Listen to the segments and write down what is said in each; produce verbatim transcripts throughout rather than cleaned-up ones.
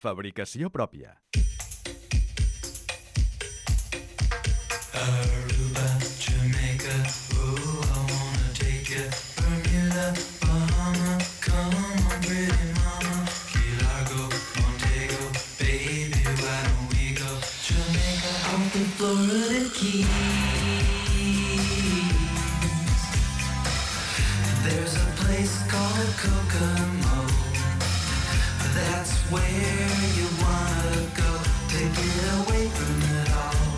Fabricació pròpia. Aruba, Jamaica, ooh, I wanna take you. Bermuda, Bahama, come on, pretty mama. Key Largo, Montego, baby, why don't we go? Jamaica, off the Florida Keys. There's a place called Kokomo. That's where you wanna go to get away from it all.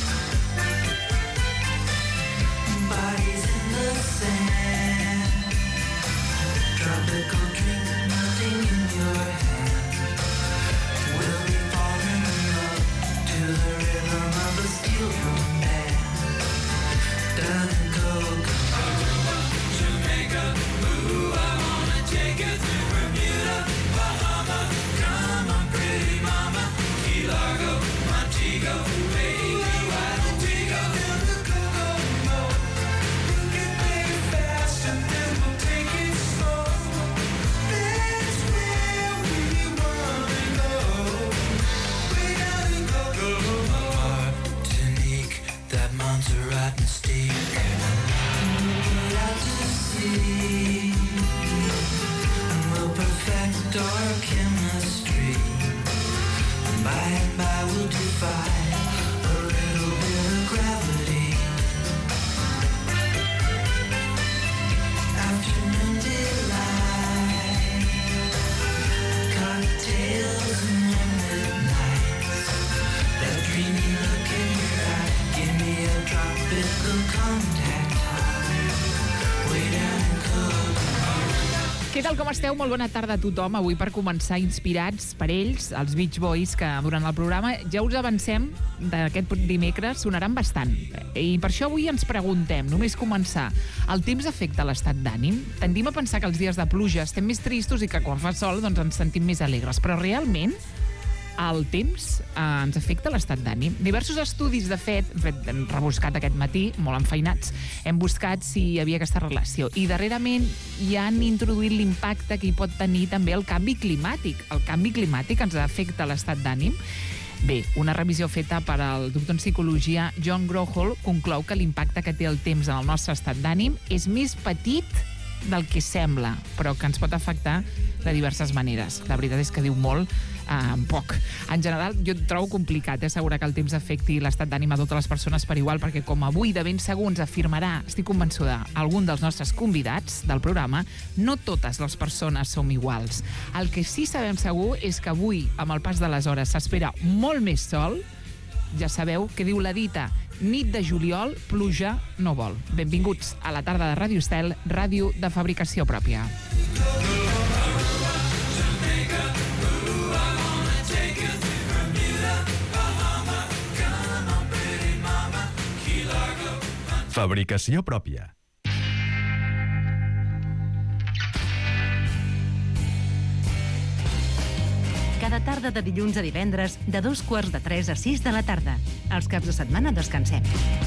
Bodies in the sand, tropical drink melting in your hand. We'll be falling in love to the rhythm of a steel drum band. Down in Kokomo, Jamaica, ooh, I wanna take you to Bermuda, Bahama, come on, pretty mama, Key Largo, Montego, baby, why don't we go to the Kokomo? We'll get there fast and then we'll take it slow. That's where we wanna go. We gotta go, go, go. Martinique, that Montserrat mystique. We'll out to sea, and we'll perfect our chemistry. And by and by we'll defy a little bit of gravity. Afternoon delight, cocktails and moonlit nights. That dreamy look in your eye, give me a tropical contact high. Way down in Kokomo. Què tal, com esteu? Molt bona tarda a tothom. Avui per començar inspirats per ells, els Beach Boys, que durant el programa ja us avancem d'aquest dimecres sonaran bastant. I per això avui ens preguntem, només començar, el temps afecta l'estat d'ànim? Tendim a pensar que els dies de pluja estem més tristos i que quan fa sol doncs ens sentim més alegres, però realment el temps eh, ens afecta l'estat d'ànim. Diversos estudis, de fet, hem rebuscat aquest matí, molt enfeinats, hem buscat si hi havia aquesta relació. I darrerament hi han introduït l'impacte que hi pot tenir també el canvi climàtic. El canvi climàtic ens afecta l'estat d'ànim. Bé, una revisió feta per al doctor en psicologia John Grohol conclou que l'impacte que té el temps en el nostre estat d'ànim és més petit del que sembla, però que ens pot afectar de diverses maneres. La veritat és que diu molt eh, poc. En general, jo trobo complicat eh, assegurar que el temps afecti l'estat d'ànim a totes les persones per igual, perquè com avui de ben segur ens afirmarà, estic convençuda, algun dels nostres convidats del programa, no totes les persones som iguals. El que sí sabem segur és que avui, amb el pas de les hores, s'espera molt més sol. Ja sabeu què diu la dita: nit de juliol, pluja no vol. Benvinguts a la tarda de Ràdio Estel, ràdio de fabricació pròpia. Fabricació pròpia. Cada tarda de dilluns a divendres, de dos quarts de tres a sis de la tarda. Els caps de setmana descansem.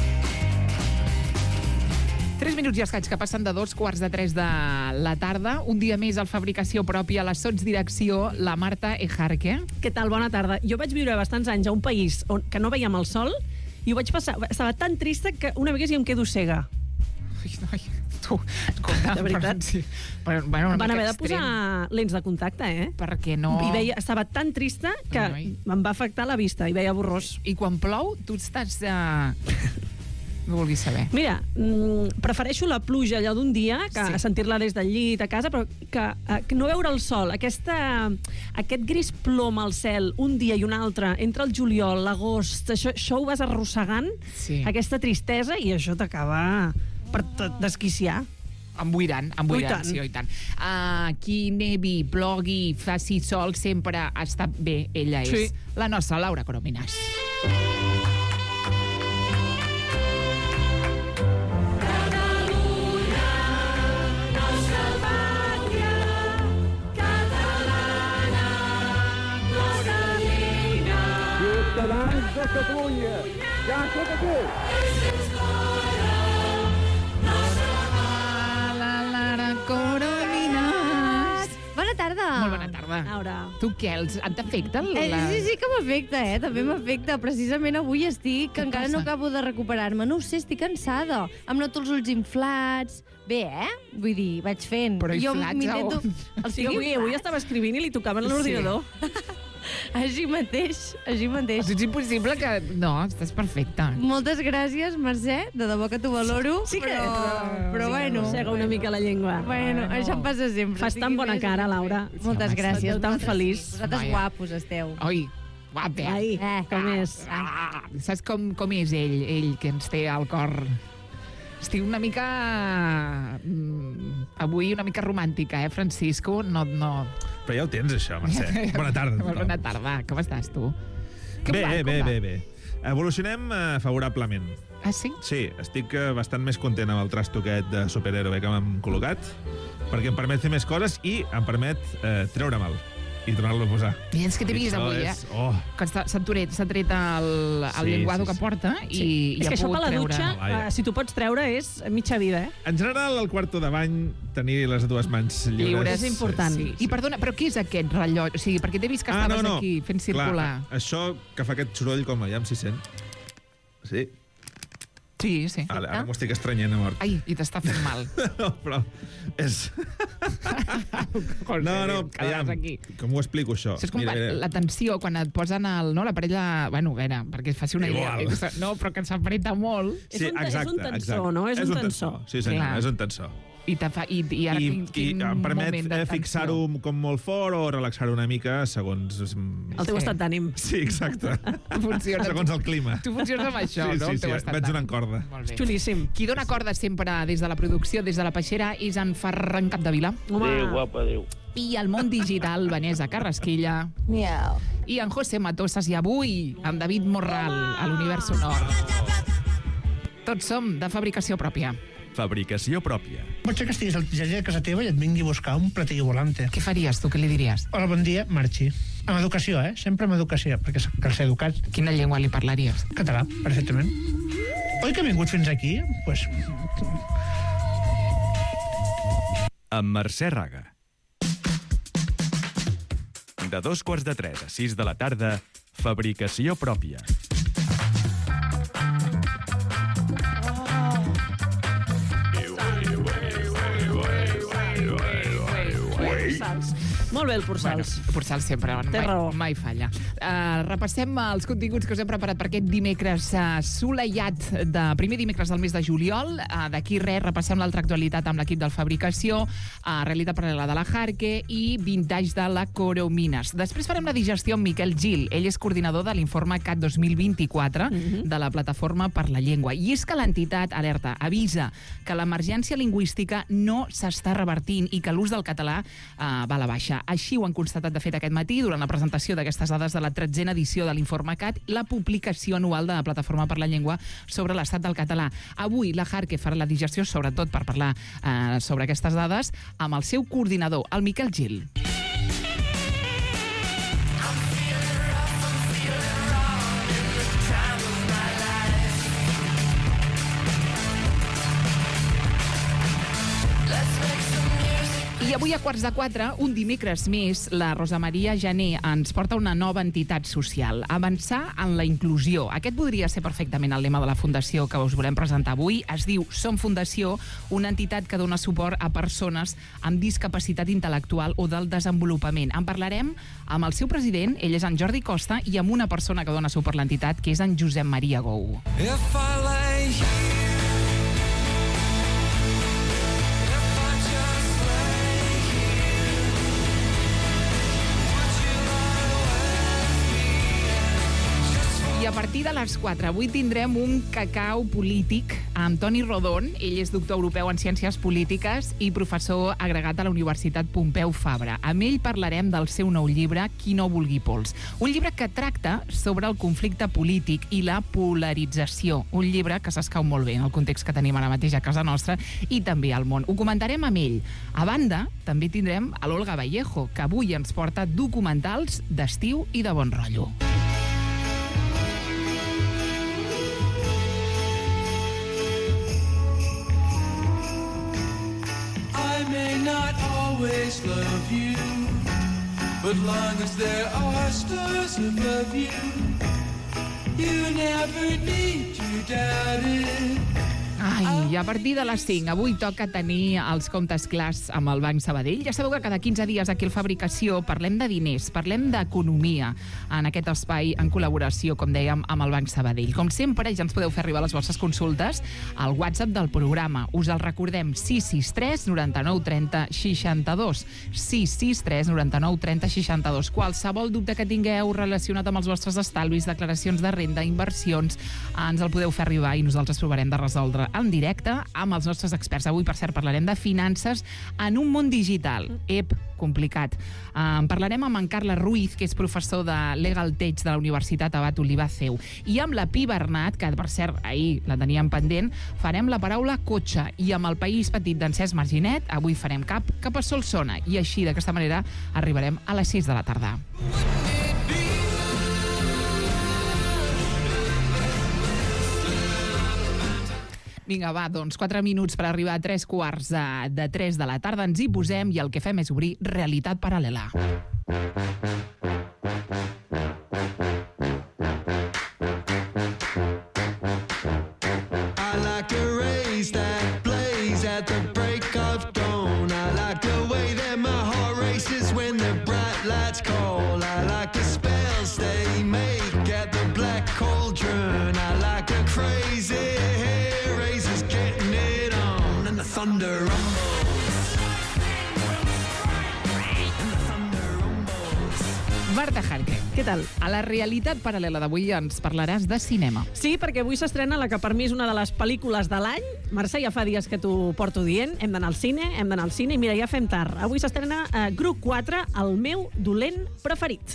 Tres minuts i escaig que passen de dos quarts de tres de la tarda. Un dia més al Fabricació Pròpia, a la sotsdirecció, la Marta Ejarque. Què tal? Bona tarda. Jo vaig viure bastants anys a un país on, que no veiem el sol i ho vaig passar... Estava tan trista que una vegada ja em quedo cega. Ai, ai, tu, escolta, de veritat. Però, sí, però, bueno, van haver de posar lents de contacte, eh? Perquè no... I veia, estava tan trista que ai. em va afectar la vista i veia borrós. I quan plou, tu estàs... Uh... no vulguis saber. Mira, mm, prefereixo la pluja allò d'un dia que Sí. sentir-la des del llit a casa, però que, eh, que no veure el sol, aquesta, aquest gris plom al cel un dia i un altre, entre el juliol, l'agost, això, això ho vas arrossegant, Sí. aquesta tristesa, i això t'acaba per tot desquiciar. Emboirant, emboirant, I tant. sí, i tant. Uh, qui nevi, plogui, faci sol, sempre està bé, ella és. Sí. La nostra Laura Corominas. Ciutadans de Catalunya, ja sóc aquí! La Lara Corominas. Bona tarda. Molt bona tarda. tarda. Laura. Tu què, els, et t'afecta? Eh, La... sí, sí que m'afecta, eh? També m'afecta. Precisament avui estic, que Què encara passa? no acabo de recuperar-me. No ho sé, estic cansada. Em noto els ulls inflats. Bé, eh? Vull dir, vaig fent. Però Jo inflats a m'intento- on? Els Sí, tinc avui, avui estava escrivint i li tocaven a l'ordinador. Així mateix, així mateix. És impossible que... No, estàs perfecta. Moltes gràcies, Mercè, de debò que t'ho valoro, Sí que- però, però- però bueno... Sega una mica la llengua. Bueno, això em passa sempre. Fas tan sigui bona més o cara, menys Laura. bé. Moltes Sí, home, gràcies. estàs tan vosaltres feliç. sí. Vosaltres Vaja. guapos esteu. Oi, guapa. Ai, Eh, com ah, és? Ah, saps com, com és ell, ell que ens té al cor? Estic una mica... mm, avui una mica romàntica, eh, Francisco? No, no... Però ja ho tens, això, Mercè. Bona tarda. a tothom. Bona tarda. Com estàs, tu? Com Bé, va, com bé, va? bé, bé. Evolucionem eh, favorablement. Ah, sí? Sí, estic eh, bastant més content amb el trasto aquest de superhéroe que m'hem col·locat, perquè em permet fer més coses i em permet eh, treure mal i tornar-lo a posar. I és que t'he I vist això avui, eh? és- Oh, Que està- s'ha tret, s'ha tret el, el Sí, llenguado sí, que sí. porta i, Sí. i És ha que això pogut per la treure... dutxa, Vaja. eh, si tu pots treure, és mitja vida, eh? en general, al quarto de bany, tenir les dues mans lliures... Lliures és important. Sí. I perdona, però què és aquest rellotge? O sigui, perquè t'he vist que Ah, estaves no, no. aquí fent circular. Clar, això que fa aquest soroll, com aviam si sent. Sí, Sí, sí. ara, ara m'ho estic estranyent a mort. Ai, i t'està fent mal. No, però és... No, no, aviam, aquí. com ho explico, això? Això és com Mira, quan- mira. la tensió, quan et posen el, no, la parella... Bueno, a veure, perquè es faci una Igual. idea. No, però que s'apreta molt És un- és un tensor, exacte. no? És un tensor. Sí, senyor, Clar. és un tensor. i, te fa, i, i ara I, quin, i quin em permet moment de eh, tensió. fixar-ho com molt fort o relaxar-ho una mica segons... El teu Sí. estat d'ànim. Sí, exacte. Funciona. Segons el clima. Tu funciones amb això, Sí, no? sí, El teu sí, estat vaig d'ànim. donant corda. Molt bé. Xulíssim. Qui dona corda sempre des de la producció, des de la peixera, és en Ferran Capdevila. Home, Adéu, guapa, adéu. I al món digital, Vanessa Carrasquilla. Miau. I en José Matosas. I avui, amb David Morral, a l'Univers Sonor. Tots som de fabricació pròpia. Fabricació pròpia. Pot ser que estiguis al jardí de casa teva i et vingui a buscar un platillo volante. Què faries, tu? Què li diries? Hola, bon dia, marxi. Amb educació, eh? Sempre amb educació, perquè cal ser educat. Quina llengua li parlaries? Català, perfectament. Oi que ha vingut fins aquí? Pues, Amb Mercè Raga. De dos quarts de tres a sis de la tarda, fabricació pròpia. Porçals. Molt bé, el Porçals. Bueno, Porçals sempre, bueno, Té mai, raó. mai falla. Uh, repassem els continguts que us hem preparat per aquest dimecres uh, assolellat, de primer dimecres del mes de juliol. Uh, D'aquí res, repassem l'altra actualitat amb l'equip del Fabricació, uh, realitat paral·lela de la Jarque i vintage de la Coromines. Després farem la digestió amb Miquel Gil. Ell és coordinador de l'informe C A T dos mil vint-i-quatre de la Plataforma per la Llengua. I és que l'entitat, alerta, avisa que l'emergència lingüística no s'està revertint i que l'ús del català uh, va a la baixa. Així ho han constatat, de fet, aquest matí, durant la presentació d'aquestes dades de la tretzena edició de l'informe C A T, la publicació anual de la Plataforma per la Llengua sobre l'estat del català. Avui la Jarque farà la digestió, sobretot per parlar eh, sobre aquestes dades, amb el seu coordinador, el Miquel Gil. I avui a quarts de quatre, un dimecres més, la Rosa Maria Jané ens porta una nova entitat social. Avançar en la inclusió. Aquest podria ser perfectament el lema de la fundació que us volem presentar avui. Es diu Som Fundació, una entitat que dona suport a persones amb discapacitat intel·lectual o del desenvolupament. En parlarem amb el seu president, ell és en Jordi Costa, i amb una persona que dona suport a l'entitat, que és en Josep Maria Gou. If I lay here, if I just lay here, would you lie with me? Just for I a partir de les quatre, avui tindrem un cacau polític amb Toni Rodon. Ell és doctor europeu en Ciències Polítiques i professor agregat a la Universitat Pompeu Fabra. Amb ell parlarem del seu nou llibre, Qui no vulgui pols. Un llibre que tracta sobre el conflicte polític i la polarització. Un llibre que s'escau molt bé en el context que tenim ara mateix a casa nostra i també al món. Ho comentarem amb ell. A banda, també tindrem a l'Olga Vallejo, que avui ens porta documentals d'estiu i de bon rotllo. I may not always love you, But long as there are stars above you, you never need to doubt it. Ai, i a partir de les cinc, avui toca tenir els comptes clars amb el Banc Sabadell. Ja sabeu que cada quinze dies aquí al Fabricació parlem de diners, parlem d'economia en aquest espai en col·laboració, com dèiem, amb el Banc Sabadell. Com sempre, ja ens podeu fer arribar les vostres consultes al WhatsApp del programa. Us el recordem, sis sis tres, noranta-nou, trenta, seixanta-dos. sis sis tres, noranta-nou, trenta, seixanta-dos. Qualsevol dubte que tingueu relacionat amb els vostres estalvis, declaracions de renda, inversions, ens el podeu fer arribar i nosaltres provarem de resoldre en directe amb els nostres experts. Avui, per cert, parlarem de finances en un món digital. Ep, complicat. En parlarem amb en Carles Ruiz, que és professor de Legal Tech de la Universitat Abat Olivar C E U. I amb la Pi Bernat, que, per cert, ahir la teníem pendent, farem la paraula cotxe. I amb el País Petit d'en Cesc Marginet, avui farem cap cap a Solsona. I així, d'aquesta manera, arribarem a les sis de la tarda. Vinga, va, doncs, quatre minuts per arribar a tres quarts de, de tres de la tarda. Ens hi posem i el que fem és obrir realitat paral·lela. I like the rays that blaze at the break of dawn. I like the way that my heart races when the bright lights call. I like the spells they make at the black cauldron. I like the crazy hair races getting it on. And the thunder rumbles. And the thunder rumbles. Marta Jarque, Què tal? a la realitat paral·lela d'avui ens parlaràs de cinema. Sí, perquè avui s'estrena la que per mi és una de les pel·lícules de l'any. Mercè, ja fa dies que t'ho porto dient. Hem d'anar al cine, hem d'anar al cine, i mira, ja fem tard. Avui s'estrena uh, Gru quatre, el meu dolent preferit.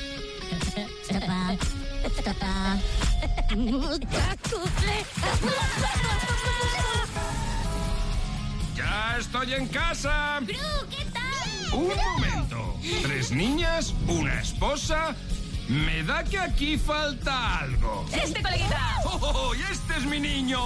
¡Ya estoy en casa! ¡Gru, qué tal! ¡Un momento! ¿Tres niñas? ¿Una esposa? Me da que aquí falta algo. ¡Este, coleguita! ¡Oh, y este es mi niño!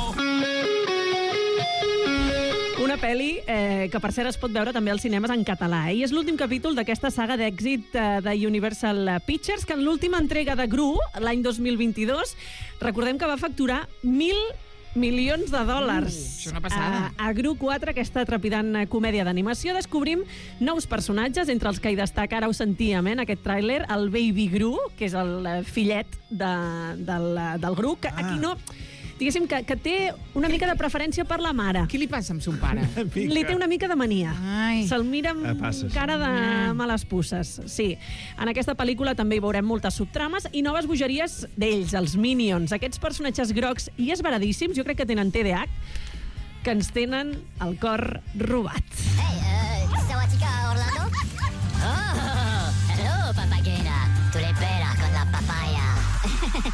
Una pel·li eh, que, per cert, es pot veure també als cinemes en català. Eh? I és l'últim capítol d'aquesta saga d'èxit eh, de Universal Pictures, que en l'última entrega de Gru, l'any dos mil vint-i-dos, recordem que va facturar mil milions de dòlars. Uh, això és una passada. A, a Gru quatre, aquesta trepidant comèdia d'animació, descobrim nous personatges, entre els que hi destaca, ara ho sentíem, eh, en aquest tràiler, el Baby Gru, que és el fillet de, del, del Gru, que Ah. aquí no... Diguéssim que, que té una mica de preferència per la mare. Què li passa amb son pare? Li té una mica de mania. Ai. Se'l mira amb Eh, passes. cara de males pusses. Sí. En aquesta pel·lícula també hi veurem moltes subtrames i noves bogeries d'ells, els Minions. Aquests personatges grocs i esveradíssims, jo crec que tenen T D A H, que ens tenen el cor robat. Hey, uh, Sawatika, Orlando? Oh, hello, papagena. Tu le peras con la papaya.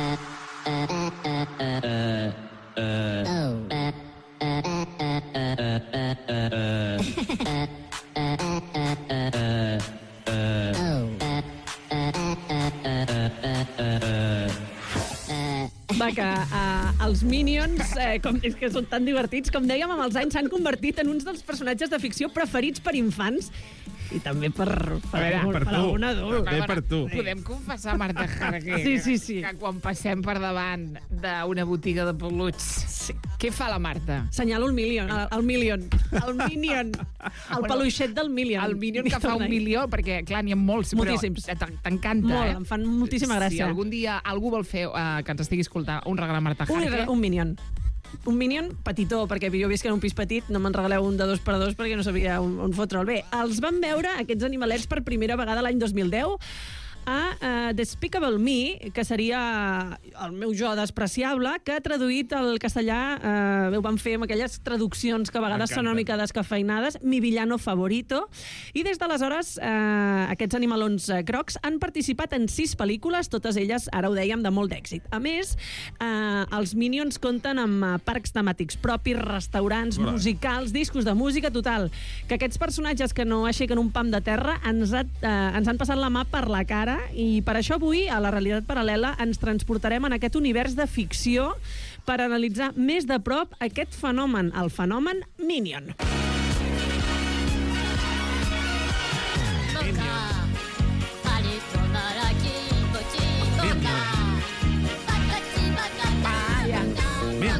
Va, que uh, els Minions, eh, com, és que són tan divertits, com dèiem, amb els anys s'han convertit en uns dels personatges de ficció preferits per infants i també per, per, A veure, per, per per tu. algun adult. Bé per tu. Podem confessar, Marta Jarque, Sí, sí, sí. que quan passem per davant d'una botiga de peluts, Sí. què fa la Marta? Senyalo el Million, el, el Million, el Minion, el peluixet del Million. El Minion que fa un milió, perquè, clar, n'hi ha molts, Moltíssims. però t'en- t'encanta, Molt, eh? em fan moltíssima gràcia. Si algun dia algú vol fer, uh, que ens estigui escoltant, un regal a Marta Un, Jarque... un Minion. Un Minion petitó, perquè jo visc en un pis petit, no me'n regaleu un de dos per dos perquè no sabia on, on fotre'l. Bé, els van veure, aquests animalets, per primera vegada l'any dos mil deu a uh, Despicable Me, que seria el meu jo despreciable, que traduït al castellà uh, ho van fer amb aquelles traduccions que a vegades són una mica descafeinades, Mi villano favorito, i des d'aleshores uh, aquests animalons uh, crocs han participat en sis pel·lícules, totes elles, ara ho dèiem, de molt d'èxit. A més, uh, els Minions compten amb uh, parcs temàtics propis, restaurants, Hola. musicals, discos de música, total, que aquests personatges que no aixequen un pam de terra ens, ha, uh, ens han passat la mà per la cara, i per això avui, a la realitat paral·lela, ens transportarem en aquest univers de ficció per analitzar més de prop aquest fenomen, el fenomen Minion. Moca,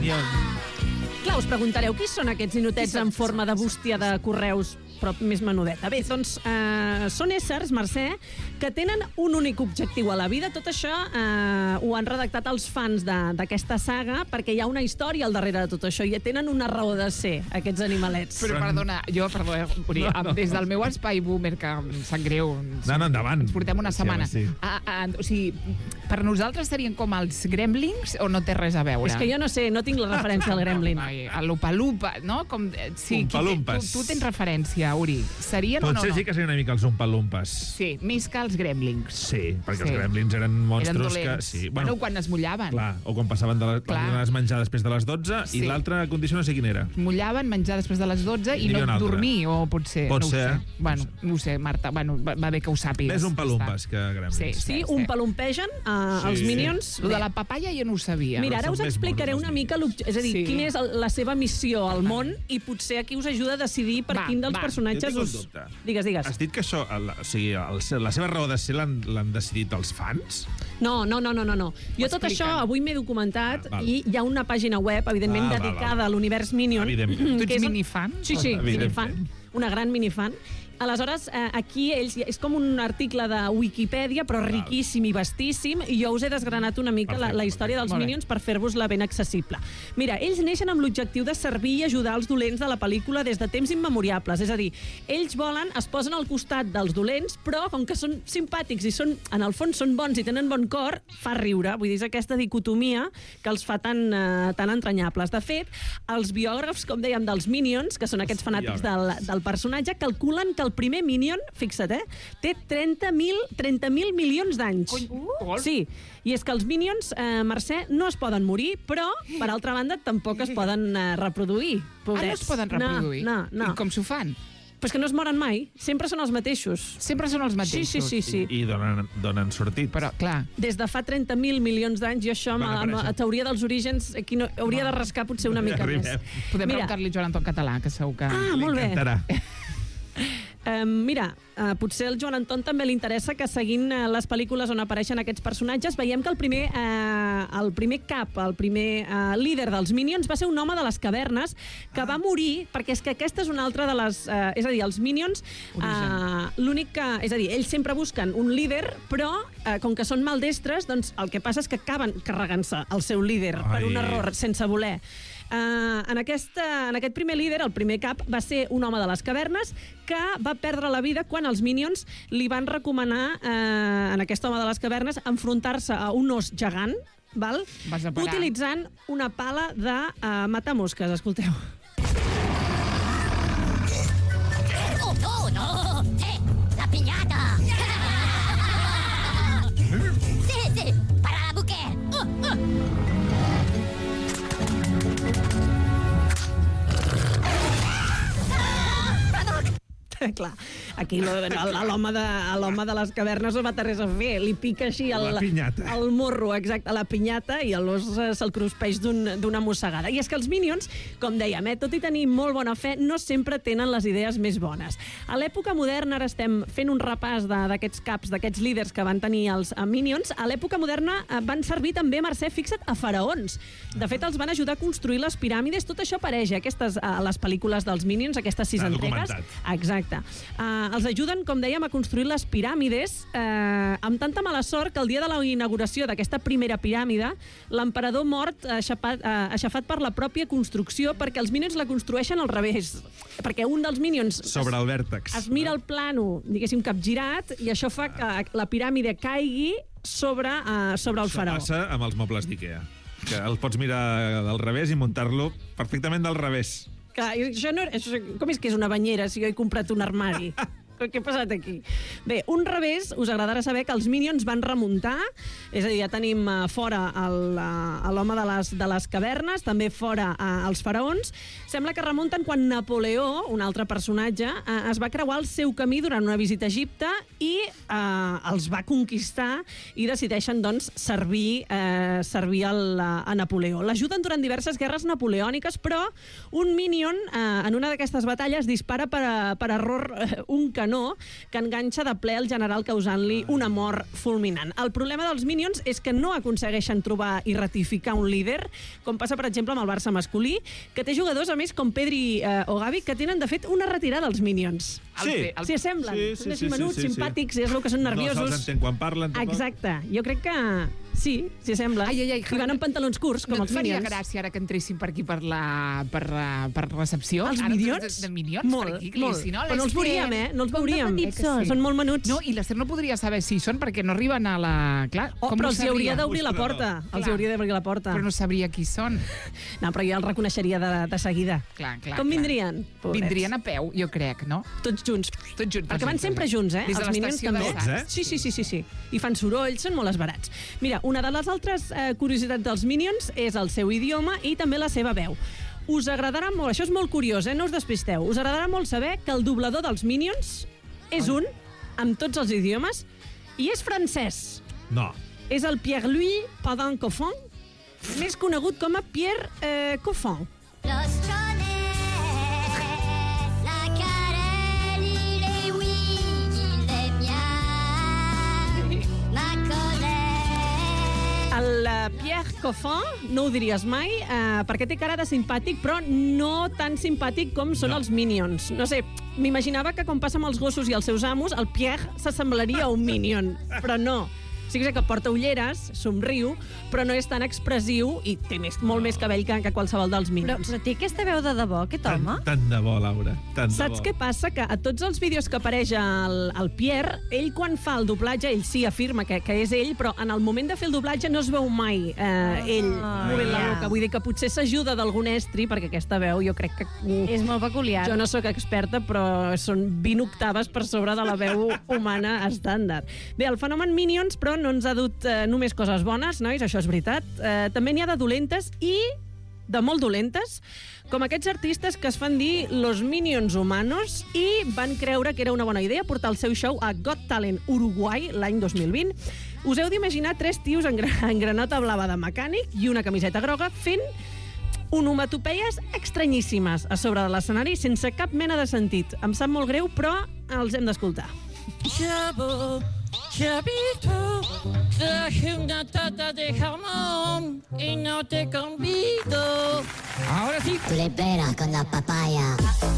Minions. Clar, us preguntareu qui són aquests ninotets en forma de bústia de correus, però més menudeta. Bé, doncs eh, són éssers, Mercè, que tenen un únic objectiu a la vida. Tot això eh, ho han redactat els fans de- d'aquesta saga perquè hi ha una història al darrere de tot això i tenen una raó de ser, aquests animalets. Però, perdona, jo, perdó, eh, Uri, No, no. des del meu espai boomer, que em sap greu, ens, No, no, endavant. ens portem una Sí, setmana. sí. A, a, o sigui, per nosaltres serien com els gremlins o no té res a veure? És que jo no sé, no tinc la referència al gremlin. Ai, el Lupa-Lupa, no? Com, eh, sí, qui té- Umpalumpas. tu, tu tens referència, Uri. Serien o no? Potser no? sí que serien una mica els umpalumpas. Sí, més que els gremlins. Sí, perquè Sí. els gremlins eren Eren monstros que... dolents. Sí, Bueno, quan es mullaven. Clar, o quan passaven de la, Clar. quan anaves a menjar després de les dotze Sí. i l'altra condició no sé quina era. Mullaven, menjar després de les dotze i N'hi havia no una altra. dormir, o potser... Pot no ser. Ho sé. Bueno, no ho sé, Marta. Bueno, va, va bé que ho sàpigues. Més Ja umpalumpas està. que gremlins. Sí, Sí, un palumpegen uh, Sí, els sí. Minions. Lo de la papaya jo no ho sabia. Mira, ara Són us més explicaré monos, una els mica l'obje- és a dir, Sí. quina és el- la seva missió al món i potser aquí us ajuda a decidir per Va, quin dels va. Jo personatges tinc un us... dubte. Digues, digues. Has dit que això, el, o sigui, el, la seva raó de ser l'han l'han decidit els fans? No, no, no, no, no. no. Jo tot expliquen. això avui m'he documentat Ah, val. i hi ha una pàgina web, evidentment, Ah, val, dedicada val. a l'univers Minion. Evidentment. Tu que ets és- minifan? Sí, sí, Evidentment. minifan. Una gran minifan. Aleshores, eh, aquí ells, és com un article de Wikipedia, però riquíssim i vastíssim, i jo us he desgranat una mica la, Perfecte, la història dels Molt bé. Minions per fer-vos-la ben accessible. Mira, ells neixen amb l'objectiu de servir i ajudar els dolents de la pel·lícula des de temps immemoriables. És a dir, ells volen, es posen al costat dels dolents, però com que són simpàtics i són, en el fons són bons i tenen bon cor, fa riure. Vull dir, és aquesta dicotomia que els fa tan, eh, tan entranyables. De fet, els biògrafs, com dèiem, dels Minions, que són aquests fanàtics del, del personatge, calculen que el primer Minion, fixa't, eh, té trenta mil milions d'anys. Uh! Sí, i és que els Minions, eh, Mercè, no es poden morir, però, per altra banda, tampoc es poden eh, reproduir. Ah, no Pobrets. es poden reproduir? No, no, no. I com s'ho fan? Però és que no es moren mai, sempre són els mateixos. Sempre són els Sí, mateixos. sí, sí, sí. I donen, donen sortit. Però, clar, Des de fa trenta mil milions d'anys, jo això, Van amb, amb la aparèixer. teoria dels orígens, aquí no, hauria de rascar potser una mica més. Arribem. podem Mira. preguntar-li a Joan Anton Català, que segur que... Ah, molt bé. Encantarà. Eh, mira, eh, potser al Joan Anton també li interessa que seguint eh, les pel·lícules on apareixen aquests personatges veiem que el primer, eh, el primer cap, el primer eh, líder dels Minions va ser un home de les cavernes que va morir, perquè és que aquesta és una altra de les... Eh, és a dir, els Minions, eh, l'únic que... És a dir, ells sempre busquen un líder, però eh, com que són maldestres, doncs el que passa és que acaben carregant-se el seu líder per Ai. un error, sense voler. Uh, en, aquesta, en aquest primer líder, el primer cap, va ser un home de les cavernes que va perdre la vida quan els Minions li van recomanar, uh, en aquest home de les cavernes, enfrontar-se a un os gegant, val? Vas a parar. Utilitzant una pala de uh, matar mosques, escolteu. ¡Oh, oh, no! ¡Eh! ¡La piñata! ¡Sí, sí! ¡Para la buque! ¡Uh, uh! Clar, aquí lo- l'home de, l'home de les cavernes no va tenir res a fer, li pica així el, La pinyata. el morro, exacte, la pinyata, i l'os eh, se'l cruspeix d'un- d'una mossegada. I és que els Minions, com dèiem, eh, tot i tenir molt bona fe, no sempre tenen les idees més bones. A l'època moderna, ara estem fent un repàs de- d'aquests caps, d'aquests líders que van tenir els eh, Minions, a l'època moderna eh, van servir també, Mercè, fixa't, a faraons. De fet, els van ajudar a construir les piràmides. Tot això apareix, eh, aquestes, a les pel·lícules dels Minions, aquestes sis Està entregues. documentat. Exacte. Uh, els ajuden, com dèiem, a construir les piràmides uh, amb tanta mala sort que el dia de la inauguració d'aquesta primera piràmide l'emperador mort uh, aixafat, uh, aixafat per la pròpia construcció perquè els Minions la construeixen al revés. Perquè un dels Minions Sobre el vèrtex. es mira el plano, diguéssim, capgirat, i això fa que la piràmide caigui sobre, uh, sobre el Això faraó. passa amb els mobles d'Ikea, que el pots mirar del revés i muntar-lo perfectament del revés. Clar, i això no, això, com és que és una banyera si jo he comprat un armari? Què ha passat aquí? Bé, un revés, us agradarà saber que els Minions van remuntar, és a dir, ja tenim uh, fora el, uh, l'home de, les, de les cavernes, també fora uh, els faraons. Sembla que remunten quan Napoleó, un altre personatge, uh, es va creuar el seu camí durant una visita a Egipte i uh, els va conquistar i decideixen, doncs, servir, uh, servir el, uh, a Napoleó. L'ajuden durant diverses guerres napoleòniques, però un Minion, uh, en una d'aquestes batalles, dispara per, a, per error uh, un canó frenó que enganxa de ple el general causant-li una mort fulminant. El problema dels Minions és que no aconsegueixen trobar i ratificar un líder, com passa, per exemple, amb el Barça masculí, que té jugadors, a més, com Pedri eh, o Gavi, que tenen, de fet, una retirada dels Minions. Sí. El, el... S'hi assemblen. Sí, sí, Són sí, menuts, sí, sí, sí. simpàtics, és el que són nerviosos. No se'ls entén quan parlen, tampoc. Exacte. Jo crec que sí, s'hi assembla. Ai, ai, ai. I van en pantalons curts, com no els et faria Minions. gràcia ara que entressin per aquí per la per, uh, per recepció? Els Ara, Minions? De, de Minions Molt, per aquí, molt. si no, Però no els l'Ester- veuríem, eh? No els Com de veuríem. petits Eh que són. Són molt menuts. No, i l'Ester no podria saber si hi són perquè no arriben a la... Clar, Oh, com però no els hi sabria? hauria d'obrir la Ui, però porta. no. Els hi Clar. hauria d'obrir la porta. Però no sabria qui són. No, però ja els reconeixeria de, de seguida. Clar, clar, Com clar. vindrien? Pobrets. Vindrien a peu, jo crec, no? Tots junts. Tots junts. Perquè van sempre junts, eh? Des de Els Minions l'estació de també. Tots, eh? Sí, sí, sí, sí, sí. I fan soroll, són molt esbarats. Mira, una de les altres eh, curiositats dels Minions és el seu idioma i també la seva veu. Us agradarà molt, això és molt curiós, eh? No us despisteu. Us agradarà molt saber que el doblador dels Minions és un, amb tots els idiomes, i és francès. No. És el Pierre-Louis Padin-Coffin, més conegut com a Pierre eh, Coffin. Los connais, la carèle, il est oui, il est bien, ma collègue. El eh, Pierre Coffin, no ho diries mai, eh, perquè té cara de simpàtic, però no tan simpàtic com són No. els Minions. No sé, m'imaginava que com passa amb els gossos i els seus amos, el Pierre s'assemblaria a un Minion, però no. Sí que sé que porta ulleres, somriu, però no és tan expressiu i té més, molt més cabell que, que qualsevol dels Però, Minions. però té aquesta veu de debò, aquest Tant, home? tant de bo, Laura. Tant de Saps bo. què passa? Que a tots els vídeos que apareix el, el Pierre, ell quan fa el doblatge, ell sí afirma que, que és ell, però en el moment de fer el doblatge no es veu mai eh, ell Ah, movent la ja. boca. Vull dir que potser s'ajuda d'algun estri, perquè aquesta veu jo crec que... És molt peculiar. Jo no sóc experta, però són vint octaves per sobre de la veu humana estàndard. Bé, el fenomen Minions, però, no ens ha dut eh, només coses bones, nois, això és veritat. Eh, també n'hi ha de dolentes i de molt dolentes, com aquests artistes que es fan dir los Minions humanos i van creure que era una bona idea portar el seu show a Got Talent Uruguai l'any dos mil vint. Us heu d'imaginar tres tios en, gra en granota blava de mecànic i una camiseta groga fent onomatopeies estranyíssimes a sobre de l'escenari sense cap mena de sentit. Em sap molt greu, però els hem d'escoltar. Chavo, chavito, traje una tata de jamón y no te convido. Ahora sí. Tú le peras con la papaya.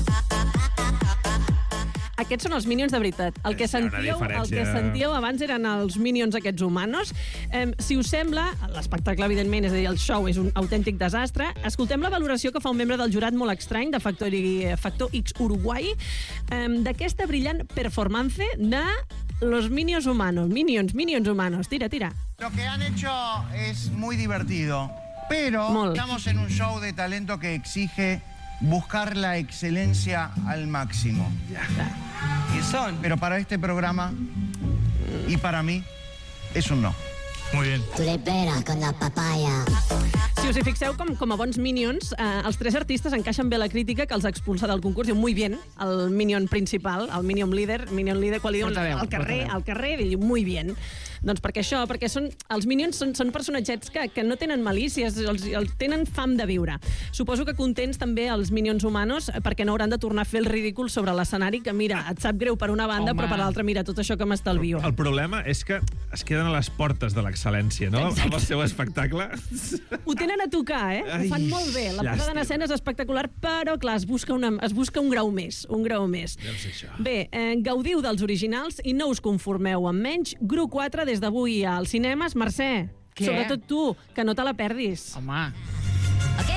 Aquests són els Minions de veritat. El que És una sentíeu, el diferència. que sentíeu abans eren els Minions aquests humanos. Eh, si us sembla, l'espectacle, evidentment, és a dir, el show és un autèntic desastre. Escoltem la valoració que fa un membre del jurat molt estrany de Factor, Factor X Uruguai eh, d'aquesta brillant performance de los Minions humanos. Minions, Minions humanos. Tira, tira. Lo que han hecho es muy divertido, pero Molt. estamos en un show de talento que exige buscar la excelencia al máximo. ¿Qué son? Pero para este programa y para mí es un no. Muy bien. Tú le peras con la papaya. Si us hi fixeu, com, com a bons Minions, eh, els tres artistes encaixen bé la crítica que els expulsa del concurs. Diu, muy bien, el Minion principal, el Minion líder, Minion líder, quan li diuen Portaveu, al carrer, portaveu. al carrer, i diu, muy bien. Doncs perquè això, perquè són, els Minions són, són personatgets que, que no tenen malícies, els, els tenen fam de viure. Suposo que contents també els Minions humanos eh, perquè no hauran de tornar a fer el ridícul sobre l'escenari, que mira, et sap greu per una banda, Home. però per l'altra, mira, tot això que m'estalvio. El problema és que es queden a les portes de l'excel·lència, no? Exacte. Amb el seu espectacle. Ho tenen a tocar, eh? Ai, Ho fan molt bé. La posada en llàstima. escena és espectacular, però, clar, es busca, una, es busca un grau més, un grau més. Ja no sé això. Bé, eh, gaudiu dels originals i no us conformeu amb menys. Gru quatre des d'avui als cinemes. Mercè, Què? sobretot tu, que no te la perdis. Home. ¿Ok?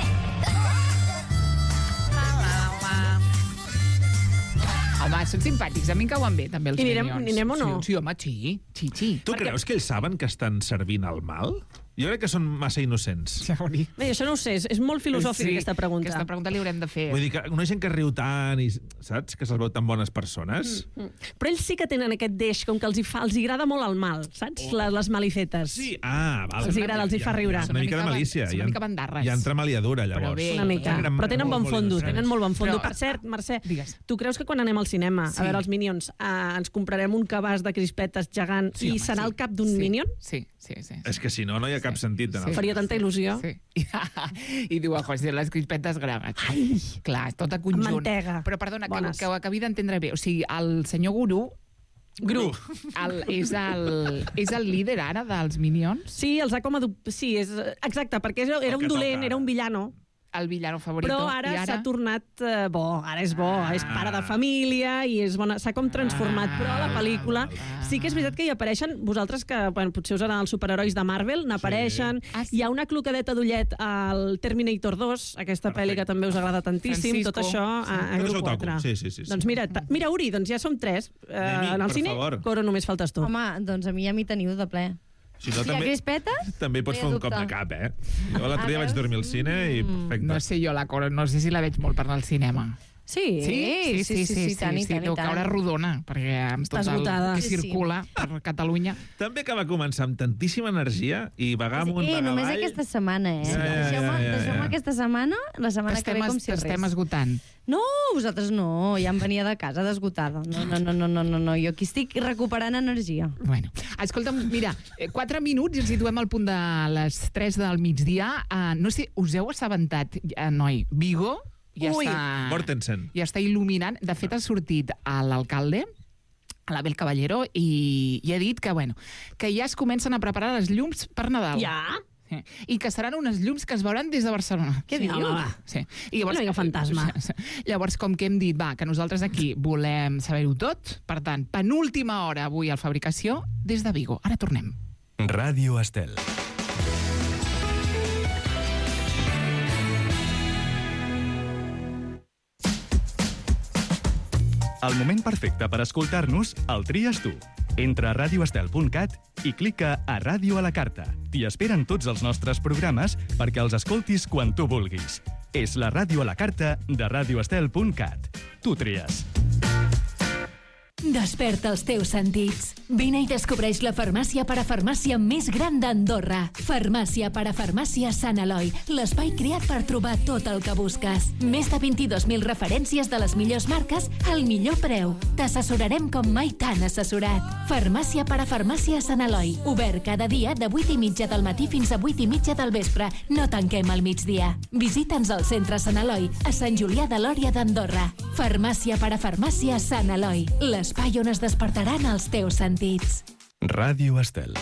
Home, són simpàtics. A mi em cauen bé, també, els I anirem- Minions. anirem o no? Sí, sí, home, sí. Sí, sí. Tu creus que ells saben que estan servint el mal? Jo crec que són massa innocents. Bé, això no ho sé, és, és molt filosòfic, Sí, aquesta pregunta. Aquesta pregunta li haurem de fer. Vull dir que una gent que riu tant i, saps, que se'ls veu tan bones persones. Mm. Però ells sí que tenen aquest deix, com que els hi, fa, els hi agrada molt el mal, saps? Les, les malifetes. Sí, ah, val. Els hi agrada, els hi fa riure. Hi ha una mica de malícia. Són una hi ha- mica bandarres. Hi ha entremaliadura, llavors. bé. Una mica, Tenen però tenen molt, bon molt fondo, innocents. tenen molt bon fondo. Però- Per cert, Mercè, Digues. tu creus que quan anem al cinema Sí. a veure els Minions eh, ens comprarem un cabàs de crispetes gegant Sí, i home, serà sí. el cap d'un Sí, Minion? Sí, Sí, sí, sí. És que si no, no hi ha cap sentit. Sí. Faria tanta il·lusió. Sí. I diu, José, les crispetes gregues. Ai! Clar, tot a conjunt. Mantega. Però, perdona, que, Bones. que ho acabi d'entendre bé. O sigui, el senyor Guru... Gru. El, és, el, és el líder ara dels Minions? Sí, els ha com a... Sí, és, exacte, perquè era, era un dolent, era un villano. El villano favorito. Però ara, I ara... s'ha tornat eh, bo, ara és bo, ah. és pare de família i és bona, s'ha com transformat, ah. però a la pel·lícula ah. sí que és veritat que hi apareixen, vosaltres que bueno, potser us agraden els superherois de Marvel, n'apareixen, sí. ah, sí. Hi ha una clocadeta d'ullet al Terminator dos, aquesta Perfecte. Pel·li que també us agrada tantíssim, Francisco. Tot això a, a grup quatre. Sí, sí, sí, sí. Doncs mira, ta, mira Uri, doncs ja som tres eh, Anem-hi, en el cine, favor. Coro, només faltes tu. Home, doncs a mi ja m'hi teniu de ple. Si no, Si hi ha també, crispetes... també hi pots fer un cop de cap, eh? Jo l'altre dia vaig dormir al cine i perfecte. No sé jo, la Cora, no sé si la veig molt per anar al cinema. Sí, sí, sí, sí, sí, sí, tant i sí, tant i deu tant. caure rodona, perquè amb tot el que circula per Catalunya... També que va començar amb tantíssima energia i vagar amunt, Eh, vagar només avall... aquesta setmana, eh? Ja, ja, ja, Deixeu-me ja, ja. deixeu-me aquesta setmana, la setmana que ve com si res. T'estem esgotant. No, vosaltres no, ja em venia de casa desgotada. No, no, no, no, no, no, no. jo aquí estic recuperant energia. Bueno, escolta'm, mira, quatre minuts i ens situem al punt de les tres del migdia. Uh, no sé, us heu assabentat, uh, noi, Vigo ja Ui. està... Mortensen. Ja està il·luminant. De fet, ha sortit a l'alcalde, a l'Abel Caballero, i, i ha dit que, bueno, que ja es comencen a preparar les llums per Nadal. Ja? I que seran unes llums que es veuran des de Barcelona. Què dius? Home, va. Sí. I llavors, Una mica fantasma. Llavors, com que hem dit, va, que nosaltres aquí volem saber-ho tot, per tant, penúltima hora avui al Fabricació, des de Vigo. Ara tornem. Ràdio Estel. El moment perfecte per escoltar-nos el tries tu. Entra a radioestel punt cat i clica a Ràdio a la carta. T'hi esperen tots els nostres programes perquè els escoltis quan tu vulguis. És la ràdio a la carta de radioestel punt cat. Tu tries. Desperta els teus sentits. Vine i descobreix la farmàcia parafarmàcia més gran d'Andorra. Farmàcia parafarmàcia Sant Eloi, l'espai creat per trobar tot el que busques. Més de vint-i-dos mil referències de les millors marques al millor preu. T'assessorarem com mai t'han assessorat. Farmàcia parafarmàcia Sant Eloi. Obert cada dia de vuit i mitja del matí fins a vuit i mitja del vespre. No tanquem al migdia. Visita'ns al centre Sant Eloi, a Sant Julià de Lòria d'Andorra. Farmàcia parafarmàcia Sant Eloi, l'espai on es despertaran els teus sentits. Ràdio Estel.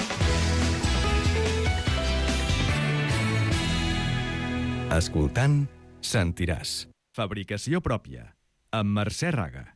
Escoltant, sentiràs. Fabricació pròpia. Amb Mercè Raga.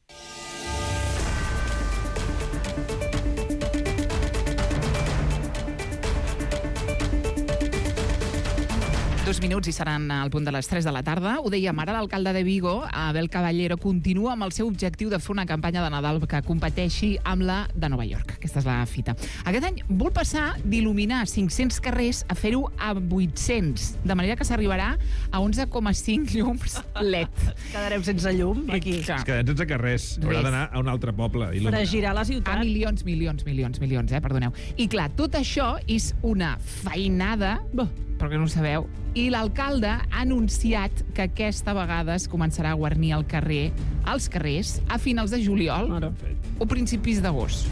Dos minuts i seran al punt de les tres de la tarda. Ho dèiem ara, l'alcalde de Vigo, Abel Caballero, continua amb el seu objectiu de fer una campanya de Nadal que competeixi amb la de Nova York. Aquesta és la fita. Aquest any vol passar d'il·luminar cinc-cents carrers a fer-ho a vuit-cents, de manera que s'arribarà a onze coma cinc llums L E D. Quedarem sense llum aquí. Es quedarem sense carrers. Haurà d'anar a un altre poble. Per a girar la ciutat. A milions, milions, milions, milions, eh? Perdoneu. I clar, tot això és una feinada, perquè no ho sabeu, i l'alcalde ha anunciat que aquesta vegada es començarà a guarnir el carrer, als carrers, a finals de juliol o principis d'agost.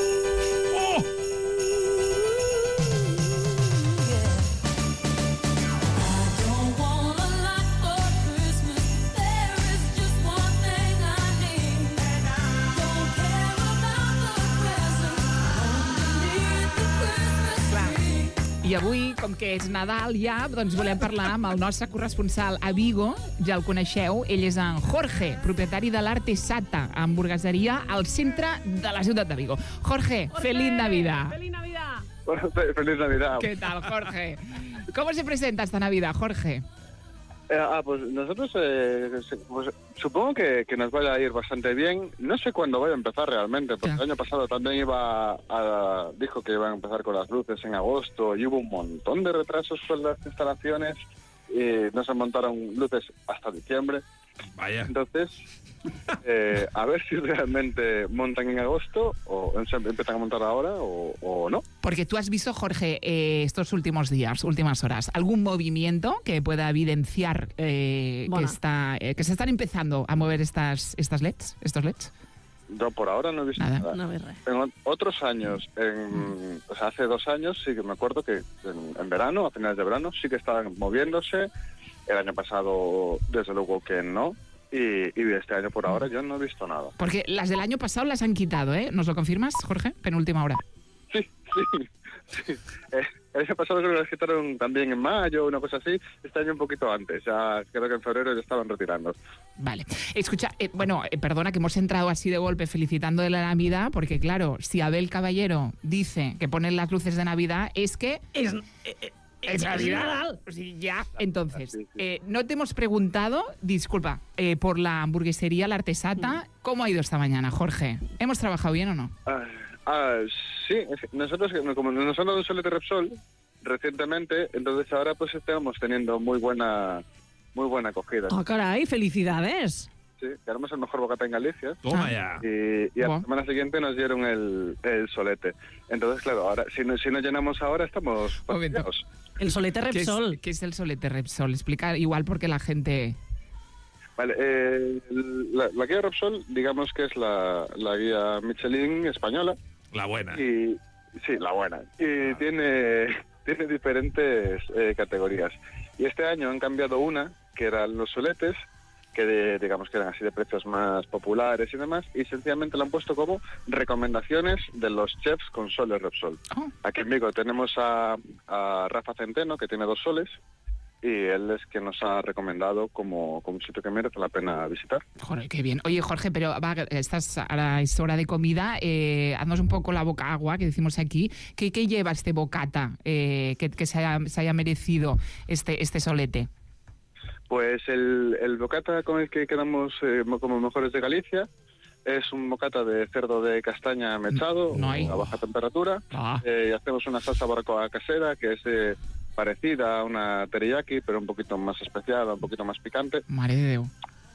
I avui, com que és Nadal ja, doncs volem parlar amb el nostre corresponsal a Vigo. Ja el coneixeu, ell és en Jorge, propietari de l'Artesata, hamburgueseria al centre de la ciutat de Vigo. Jorge, Jorge feliz Navidad. Feliz Navidad. Bueno, feliz Navidad. ¿Qué tal, Jorge? ¿Cómo se presenta esta Navidad, Jorge? Eh, ah, pues nosotros eh, pues, supongo que, que nos vaya a ir bastante bien. No sé cuándo vaya a empezar realmente, porque el año pasado también iba a, dijo que iban a empezar con las luces en agosto y hubo un montón de retrasos con las instalaciones y no se montaron luces hasta diciembre. Vaya. Entonces, eh, a ver si realmente montan en agosto o empiezan a montar ahora o, o no. Porque tú has visto, Jorge, eh, estos últimos días, últimas horas, algún movimiento que pueda evidenciar eh, que, está, eh, que se están empezando a mover estas, estas L E Ds, estos L E Ds. yo por ahora no he visto Nada. nada. No ves res. En o- otros años, en, o sea, hace dos años, sí que me acuerdo que en, en verano, a finales de verano, sí que estaban moviéndose. El año pasado, desde luego que no. Y, y este año por ahora yo no he visto nada. Porque las del año pasado las han quitado, ¿eh? ¿Nos lo confirmas, Jorge? Penúltima hora. Sí, sí. sí. Eh, el año pasado creo que las quitaron también en mayo, una cosa así. Este año un poquito antes. Ya creo que en febrero ya estaban retirando. Vale. Escucha, eh, bueno, eh, perdona que hemos entrado así de golpe felicitando de la Navidad, porque claro, si Abel Caballero dice que ponen las luces de Navidad, es que... Es, es Navidad. Sí, ya. Entonces, eh, no te hemos preguntado, disculpa, eh, por la hamburguesería La Artesata, ¿cómo ha ido esta mañana, Jorge? ¿Hemos trabajado bien o no? Ah, ah, sí, es que nosotros, como nos han dado un solete Repsol recientemente, entonces ahora pues estamos teniendo muy buena muy buena acogida. Oh, caray, felicidades. Sí, ganamos el mejor bocata en Galicia. Toma ya. Y, y a Buah. la semana siguiente nos dieron el, el solete. Entonces, claro, ahora si no, si no llenamos ahora estamos Momento. vaciados. El solete ¿Qué es, Repsol. qué es el solete Repsol? Explica igual porque la gente... Vale, eh, la, la guía Repsol, digamos que es la, la guía Michelin española. La buena. Y sí, la buena. Y tiene, tiene diferentes eh, categorías. Y este año han cambiado una, que eran los soletes, que de- digamos que eran así de precios más populares y demás, y sencillamente lo han puesto como recomendaciones de los chefs con soles Repsol. Oh. Aquí en Vigo tenemos a, a Rafa Centeno, que tiene dos soles, y él es quien nos ha recomendado como, como un sitio que merece la pena visitar. Joder, qué bien. Oye, Jorge, pero va, estás ahora es hora de comida. Eh, haznos un poco la boca agua, que decimos aquí. ¿Qué, qué lleva este bocata eh, que, que se, haya, se haya merecido este, este solete? Pues el, el bocata con el que quedamos eh, como mejores de Galicia es un bocata de cerdo de castaña mechado No hay. a baja temperatura. Ah. Eh, y hacemos una salsa barbacoa casera que es eh, parecida a una teriyaki, pero un poquito más especial, un poquito más picante. Mare de Déu.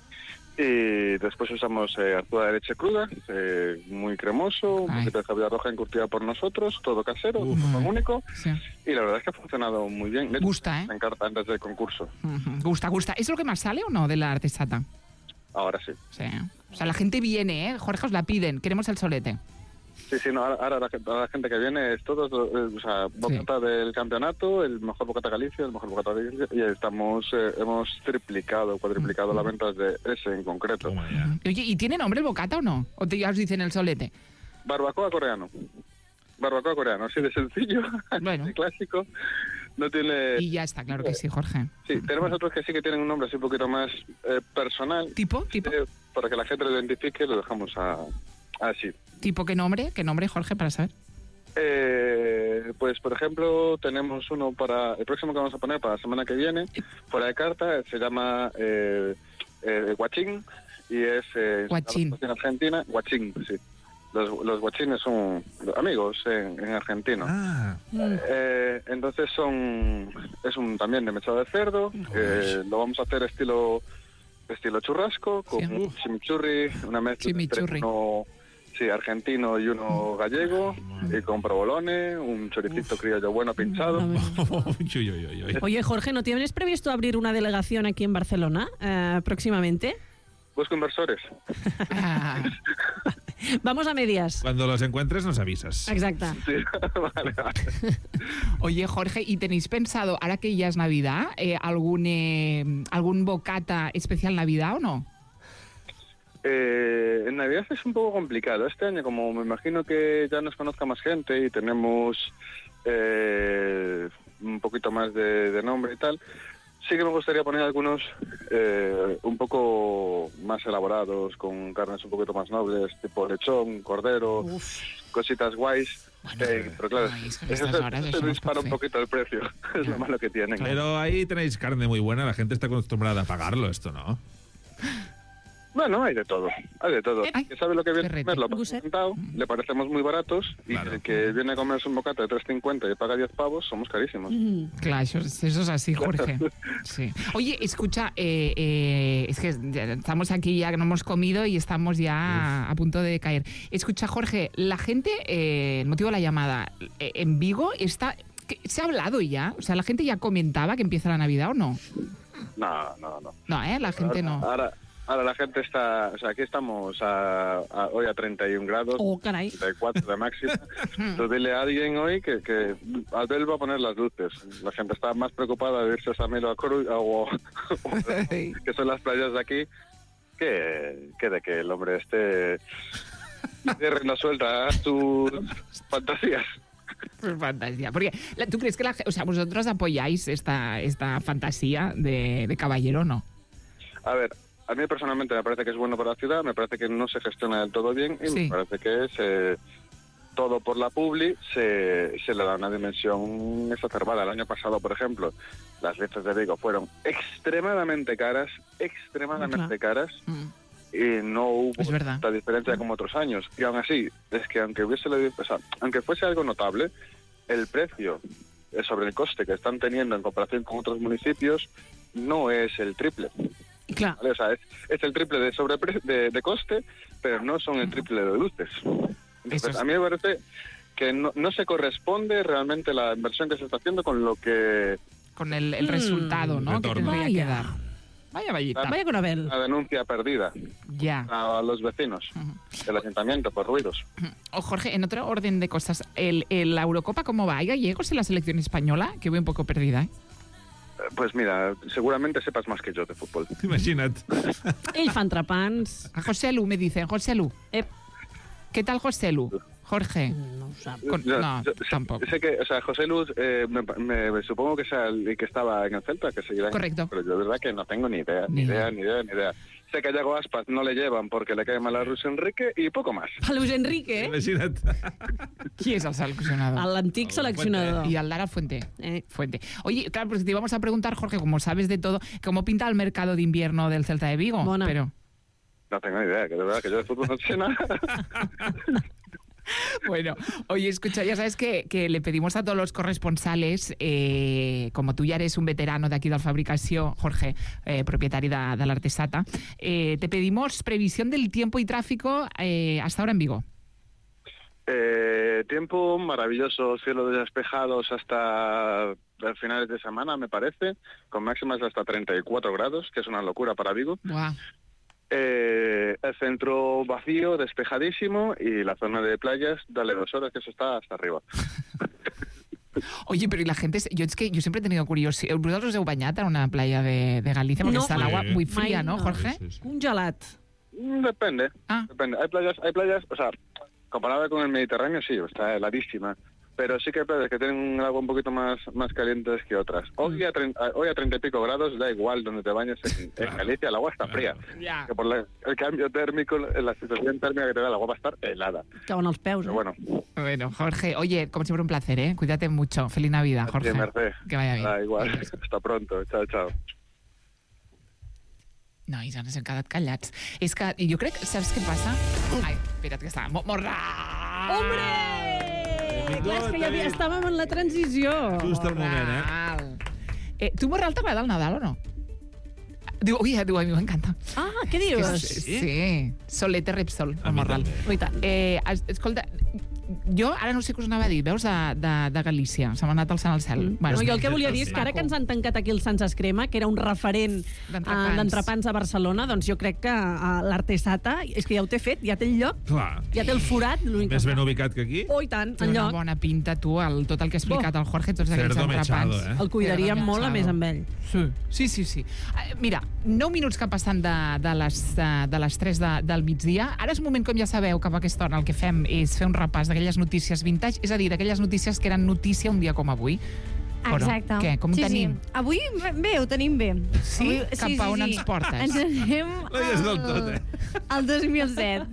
Y después usamos eh, arzuda de leche cruda, eh, muy cremoso, un Ay. poquito de javier roja encurtida por nosotros, todo casero, todo único. Sí. Y la verdad es que ha funcionado muy bien. De hecho, Gusta, ¿eh? me encanta antes del concurso. Ujú. Gusta, gusta. ¿Es lo que más sale o no de la Artesata? Ahora sí. Sí. O sea, la gente viene, ¿eh? Jorge, os la piden. Queremos el solete. Sí, sí, no, ahora, ahora la, gente- la gente que viene es todo, eh, o sea, bocata del campeonato, el mejor bocata Galicia, el mejor bocata de Galicia, y estamos, eh, hemos triplicado, cuadriplicado las ventas de ese en concreto. Toma ya. Oye, ¿y tiene nombre el bocata o no? ¿O te, ya os dicen el solete? Barbacoa coreano. Barbacoa coreano, así de sencillo, Bueno. así clásico. No tiene... Y ya está, claro que sí, Jorge. Sí, tenemos otros que sí que tienen un nombre así un poquito más eh, personal. ¿Tipo? ¿Tipo? Eh, para que la gente lo identifique, lo dejamos a, así. ¿Tipo qué nombre? ¿Qué nombre, Jorge, para saber? Eh, pues, por ejemplo, tenemos uno para el próximo que vamos a poner para la semana que viene, fuera de carta, se llama eh, eh, Guachín y es eh, Guachín. en Argentina, Guachín, sí. Los, los guachines son amigos en, en argentino. Ah, Eh, entonces son es un también de mechado de cerdo. Eh, lo vamos a hacer estilo estilo churrasco con Sí. un chimichurri, una mezcla Chimichurri. entre uno sí, argentino y uno gallego, y con provolone, un choricito criollo bueno pinchado. uy, uy, uy, uy. Oye, Jorge, ¿no tienes previsto abrir una delegación aquí en Barcelona eh, próximamente? Busco inversores. Ah, Vamos a medias. Cuando los encuentres nos avisas. Exacto. Sí, vale, vale. oye, Jorge, ¿y tenéis pensado, ahora que ya es Navidad, eh, algún, eh, algún bocata especial Navidad o no? Eh, en Navidad es un poco complicado. Este año, como me imagino que ya nos conozca más gente y tenemos eh, un poquito más de, de nombre y tal, sí que me gustaría poner algunos eh, un poco más elaborados, con carnes un poquito más nobles, tipo lechón, cordero, cositas guays. Eh, pero claro, ay, es que a eso, estas se- horas se eso no es dispara un perfecto. poquito el precio. Es lo malo que tienen. Pero ahí tenéis carne muy buena, la gente está acostumbrada a pagarlo, esto, ¿no? Bueno, hay de todo, hay de todo. Ay, Que sabe lo que viene a perrete. comer, lo pasa Guset. sentado, le parecemos muy baratos, y Claro. el que viene a comerse un bocata de tres cincuenta y paga diez pavos, somos carísimos. Mm. Claro, eso, es- eso es así, Jorge. Sí. Oye, escucha, eh, eh, es que ya estamos aquí ya que no hemos comido y estamos ya a punto de caer. Escucha, Jorge, la gente, eh, el motivo de la llamada, eh, en Vigo está... ¿qué- ¿Se ha hablado ya? O sea, ¿la gente ya comentaba que empieza la Navidad o no? No, no, no. No, ¿eh? La gente ahora, no. Ahora, Ahora la gente está... O sea, aquí estamos a, a- hoy a treinta y un grados. Oh, caray. treinta y cuatro de máxima. Entonces dile a alguien hoy que, que Albel va a poner las luces. La gente está más preocupada de irse a Samelo a Coru o, o- que son las playas de aquí, que, que de que el hombre esté de rienda suelta a sus fantasías. Pues fantasía. Porque, la- ¿tú crees que la, ge- o sea, vosotros apoyáis esta, esta fantasía de, de caballero o no? A ver, a mí personalmente me parece que es bueno para la ciudad, me parece que no se gestiona del todo bien y Sí. me parece que es eh, todo por la publi, se, se le da una dimensión exacerbada. El año pasado, por ejemplo, las listas de Vigo fueron extremadamente caras, extremadamente caras, y no hubo Es verdad. tanta diferencia como otros años. Y aún así, es que aunque hubiese la- o sea, aunque fuese algo notable, el precio eh, sobre el coste que están teniendo en comparación con otros municipios no es el triple. Claro. ¿Vale? O sea, es, es el triple de, sobrepre de, de coste, pero no son el triple de luces. Entonces, es- a mí me parece que no, no se corresponde realmente la inversión que se está haciendo con lo que... Con el, el Mm. resultado, ¿no? Que Retorno. tendría que Vaya. dar. Vaya, vallita. Vaya con Abel. Una denuncia perdida Ya. a los vecinos del ayuntamiento por ruidos. Oh, Jorge, en otro orden de cosas, el, el, la Eurocopa, ¿cómo va? ¿Hay gallegos en la selección española? Que voy un poco perdida, ¿eh? Eh, Pues mira, seguramente sepas más que yo de fútbol. Imagina't. Ell fa entrepans. A José Lu me dicen, José Lu. ¿Qué tal José Lu? Jorge. No ho sap. Con- Yo- no, yo- tampoco. Sé que, o sea, José Luz, eh, me, me- me supongo que sea el que estaba en el Celta, que seguirá. en- Correcto. Pero yo de verdad que no tengo ni idea, ni idea, ni idea, ni idea. Sé que a Yago Aspas no le llevan porque le cae mal a Luis Enrique y poco más. A Luis Enrique, eh? Imagina't. Qui és el seleccionador? L'antic seleccionador. Y al Lara Fuente. Eh. Fuente. Oye, claro, pues te íbamos a preguntar, Jorge, como sabes de todo, ¿cómo pinta el mercado de invierno del Celta de Vigo? Bona. Pero, No tengo ni idea, que de verdad que yo de fútbol no sé nada. bueno, oye, escucha, ya sabes que, que le pedimos a todos los corresponsales, eh, como tú ya eres un veterano de aquí de la fabricación, Jorge, eh, propietari de, de l'Artesata, eh, te pedimos previsión del tiempo y tráfico eh, hasta ahora en Vigo. Eh, tiempo maravilloso, cielos despejados hasta finales de semana, me parece, con máximas de hasta treinta y cuatro grados, que es una locura para Vigo. Buah. Eh, el centro vacío, despejadísimo, y la zona de playas, dale dos horas, que eso está hasta arriba. Oye, pero y la gente, es- yo es que yo siempre he tenido curiosidad. ¿Vosotros os heu bañat en una playa de, de Galicia? Porque No. está el agua Sí. muy fría, Mai ¿no, no. Jorge? Un gelat. Mm, Depende, Ah. depende. Hay playas, hay playas, o sea, comparada con el Mediterráneo, sí, está heladísima. Pero sí que hay playas que tienen el agua un poquito más, más calientes que otras. Hoy a, trein- a- hoy a treinta y pico grados, da igual donde te bañes en, en Galicia, el agua está fría. Ya. Que por la- el cambio térmico, la situación térmica que te da el agua va a estar helada. Cauen els peus, Pero eh? bueno, Bueno, Jorge, oye, como siempre un placer, ¿eh? Cuídate mucho. Feliz Navidad, sí, Jorge. Mercè. Que vaya bien. Da igual. Hasta pronto. Chao, chao. Nois, ens hem quedat callats. És que jo crec... Saps què passa? Ai, espera't, que està... Mo- Morral! Hombre! Clar, és que ja havia, estàvem en la transició. Just el moment, eh? Morral. Eh, tu, Morral, t'agrada el Nadal o no? Diu, ui, diu, a mi m'encanta. Ah, què dius? Sí, sí. Solete Repsol, el Morral. Oh, i tant. Eh, es- escolta, jo ara no sé què us anava a dir, veus, de, de, de Galícia. Se m'ha anat el sant al cel. Mm. No, jo el que volia dir és que ara que ens han tancat aquí el Sants Escrema, que era un referent D'entrepans. eh, d'entrepans a Barcelona, doncs jo crec que uh, l'Artesata, és que ja ho té fet, ja té el lloc, Clar. ja té el forat. l'únic Més que ben fa- ubicat que aquí. Oh, i tant, Té en una lloc. bona pinta, tu, el, tot el que ha explicat el Jorge, tots aquells Cerdo entrepans. mechado, eh? El cuidaríem Cerdo molt, a més, mechado. amb ell. Sí, sí, sí. sí. Eh, Mira, nou minuts que passen de, de, les, de, de les tres de, del migdia. Ara és un moment, com ja sabeu, que a aquesta hora el que fem és fer un repàs d'aquelles notícies vintage, és a dir, d'aquelles notícies que eren notícia un dia com avui. Però, Exacte. Què, com ho sí, tenim? Sí. Avui bé, ho tenim bé. Sí? Avui, Cap a on ens portes? Ens anem No digues del tot, eh? al dos mil set.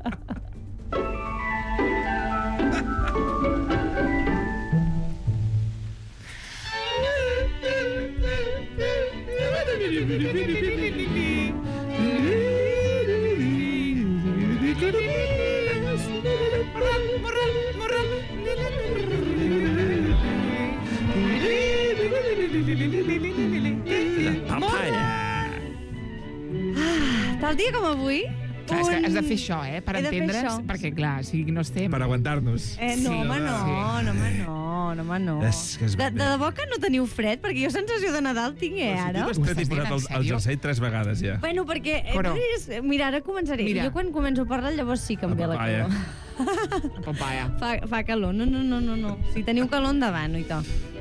Papaya. Tal dia com avui... Clar, és que un- has de fer això, eh? Per He de fer entendre's, això. perquè, clar, si no estem... Per aguantar-nos. Eh, no, Sí, home, no, sí. no, home, no, no, home, no. És que és De, de debò que no teniu fred? Perquè jo sensació de Nadal tinc, eh, ara? Tu t'he posat el, el jersei tres vegades, ja. Bueno, perquè... eh, Però- és- Mira, ara començaré. Mira. Jo quan començo a parlar, llavors sí que em ve la papaya. calor. Papaya. Fa, fa calor. No, no, no, no, no. Si teniu calor, endavant, oito.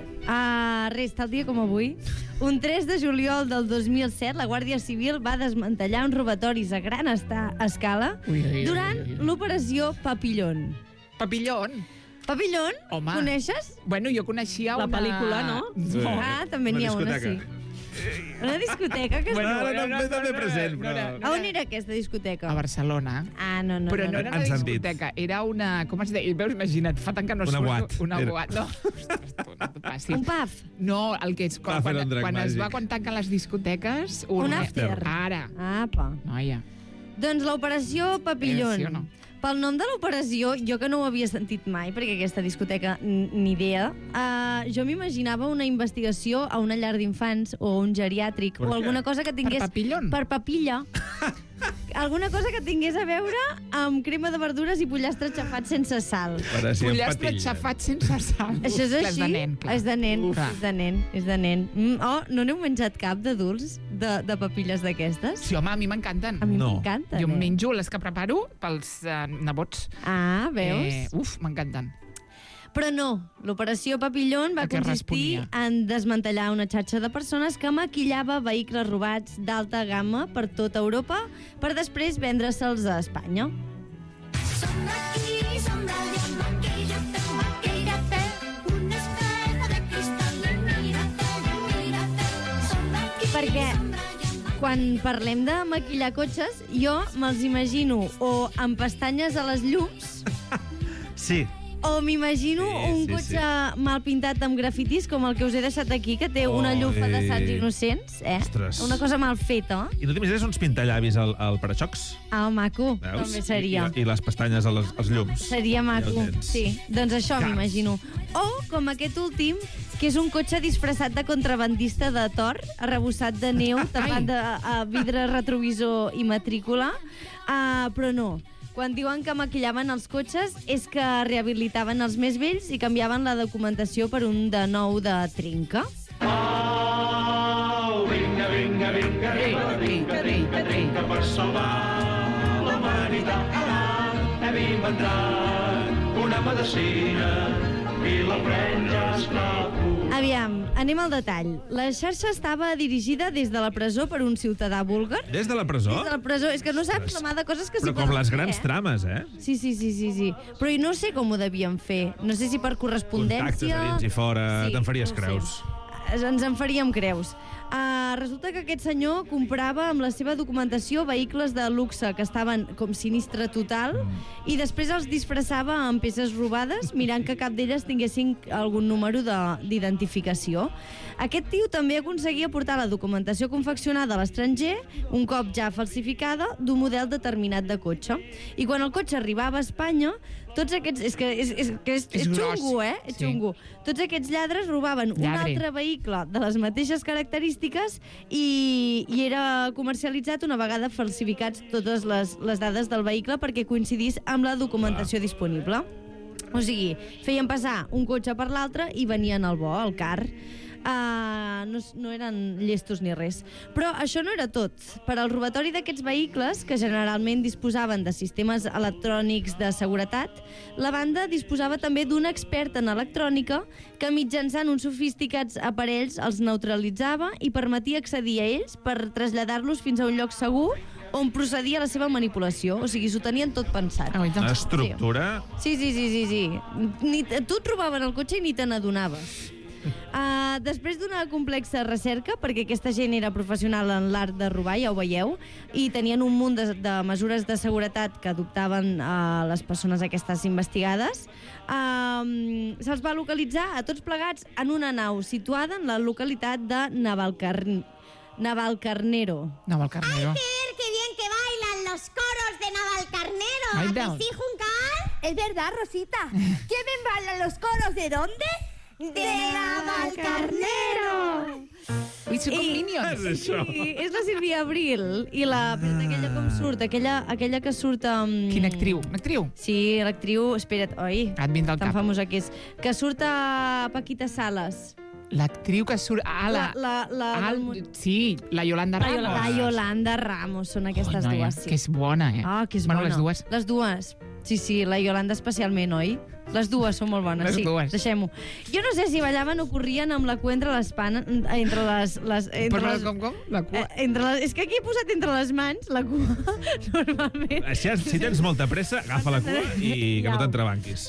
Uh, res, tal dia com avui. Un tres de juliol del dos mil set, la Guàrdia Civil va desmantellar uns robatoris a gran esta escala Ui, ui, ui, durant ui, ui. l'operació Papillon. Papillon? Papillon? Home. Coneixes? Bueno, jo coneixia La una... pel·lícula, no? Sí. Ah, també n'hi ha una, sí. Una discoteca que... Bueno, es- no, no, no, no, present, però... A on era aquesta discoteca? A Barcelona. Ah, no, no, Però no. no era una Ens han dit. discoteca, era una... Com es deia? Veus, imagina't, fa tant que no Una surto... boat. Una Era. boat. No, ostres, tu, no t'ho passis. Un pub? No, el que és... Quan, Pub era quan, un drac quan es màgic. va quan tanquen les discoteques... Un after. Ara. Apa. Noia. Doncs l'operació Papillon. Eh, sí o no? Pel nom de l'operació, jo que no ho havia sentit mai, perquè aquesta discoteca n- ni idea, uh, jo m'imaginava una investigació a una llar d'infants o un geriàtric Per o què? alguna cosa que tingués... Per papillon? Per papilla. Alguna cosa que tingués a veure amb crema de verdures i pollastre xafat sense sal. Parecien Pollastre patilles. xafat sense sal. Això és Clar, així? de nen, clar. És de nen, Uf. és de nen, és de nen. Mm, oh, no n'heu menjat cap d'adults de, de papilles d'aquestes? Sí, home, a mi m'encanten. A mi No. m'encanten, Jo em eh? menjo les que preparo pels eh, nebots. Ah, veus? Eh, uf, m'encanten. Però no, l'operació Papillon va A què consistir responia? en desmantellar una xarxa de persones que maquillava vehicles robats d'alta gamma per tota Europa per després vendre-se'ls a Espanya. Sombra aquí, sombra allá, maquíllate, maquíllate. Un espejo de cristal y mírate, mírate. Sombra aquí, Perquè sombra allá. quan parlem de maquillar cotxes, jo me'ls imagino o amb pestanyes a les llums Sí. o m'imagino Sí, un sí, cotxe mal pintat amb grafitis com el que us he deixat aquí, que té una Oh, llufa de eh. sants innocents, eh? Ostres. Una cosa mal feta. I no t'imagines uns pintallavis al, al paraxocs? Ah, maco, Veus? també seria. I, I les pestanyes als, als llums. Seria maco, Ja ho tens. sí. Doncs això Caps. m'imagino. O, com aquest últim, que és un cotxe disfressat de contrabandista de Thor, arrebossat de neu, tapat de uh, vidre retrovisor i matrícula. Uh, però no. Quan diuen que maquillaven els cotxes és que rehabilitaven els més vells i canviaven la documentació per un de nou de trinca. Au, vinga, vinga, vinga, vinga, vinga, vinga, vinga, per salvar la humanitat. Hem inventat una medicina i la pren ja esclapo. Aviam, anem al detall. La xarxa estava dirigida des de la presó per un ciutadà búlgar. Des de la presó? Des de la presó. És que no saps la mà de coses que s'hi Però com poden les fer, grans eh? trames, eh? Sí, sí, sí, sí, sí. Però i no sé com ho devien fer. No sé si per Contactes correspondència... a dins i fora, Sí, te'n faries no ho sé. creus. Ens en faríem creus. Uh, resulta que aquest senyor comprava amb la seva documentació vehicles de luxe que estaven com sinistre total Mm. i després els disfressava amb peces robades mirant que cap d'elles tinguessin algun número de- d'identificació. Aquest tio també aconseguia portar la documentació confeccionada a l'estranger, un cop ja falsificada, d'un model determinat de cotxe. I quan el cotxe arribava a Espanya, tots aquests... És que és, és, que és, És és gros. xungo, eh? És Sí. xungo. Tots aquests lladres robaven un Lladre. altre vehicle de les mateixes característiques i, i era comercialitzat una vegada falsificats totes les, les dades del vehicle perquè coincidís amb la documentació disponible. O sigui, feien passar un cotxe per l'altre i venien al bo, al car. Uh, no, s- no eren llestos ni res. Però això no era tot. Per al robatori d'aquests vehicles, que generalment disposaven de sistemes electrònics de seguretat, la banda disposava també d'un expert en electrònica que mitjançant uns sofisticats aparells els neutralitzava i permetia accedir a ells per traslladar-los fins a un lloc segur on procedia la seva manipulació. O sigui, s'ho tenien tot pensat. Ah, Una estructura... Sí, sí, sí, sí, sí. Ni, tu et robaven el cotxe i ni te n'adonaves. Uh, després d'una complexa recerca, perquè aquesta gent era professional en l'art de robar, ja ho veieu, i tenien un munt de, de mesures de seguretat que adoptaven uh, les persones aquestes investigades, uh, se'ls va localitzar a tots plegats en una nau situada en la localitat de Navalcarn... Navalcarnero. Navalcarnero. Ver qué bien que bailan los coros de Navalcarnero. Ay, ¿A down. que sí, Juncal? Es verdad, Rosita. ¿Quién me bailan los coros de dónde? De Navalcarnero. Ui, són com Minions. És això. Sí, és la Sílvia Abril. I la... Espera't, aquella com surt? Aquella, aquella que surt amb... Quina actriu? Una actriu? Sí, l'actriu... Espera't, oi? Et vindrà al Tan cap. famosa que és. Que surt a Paquita Salas. L'actriu que surt... Ah, la... La, la, Ah, del- sí, la Yolanda La, Ramos. Yola- la Yolanda Ramos, són aquestes Ai, noia, dues, sí. que és bona, eh? Ah, que és bueno, bona. les dues. Les dues. Sí, sí, la Yolanda especialment, oi? Les dues són molt bones, Les sí. dues. Deixem-ho. Jo no sé si ballaven o corrien amb la cua entre les panes... Entre les... les entre Però les, com, com? La cua. Eh, entre les, és que aquí he posat entre les mans la cua, normalment. Així, si tens molta pressa, agafa la cua i que no t'entrebanquis.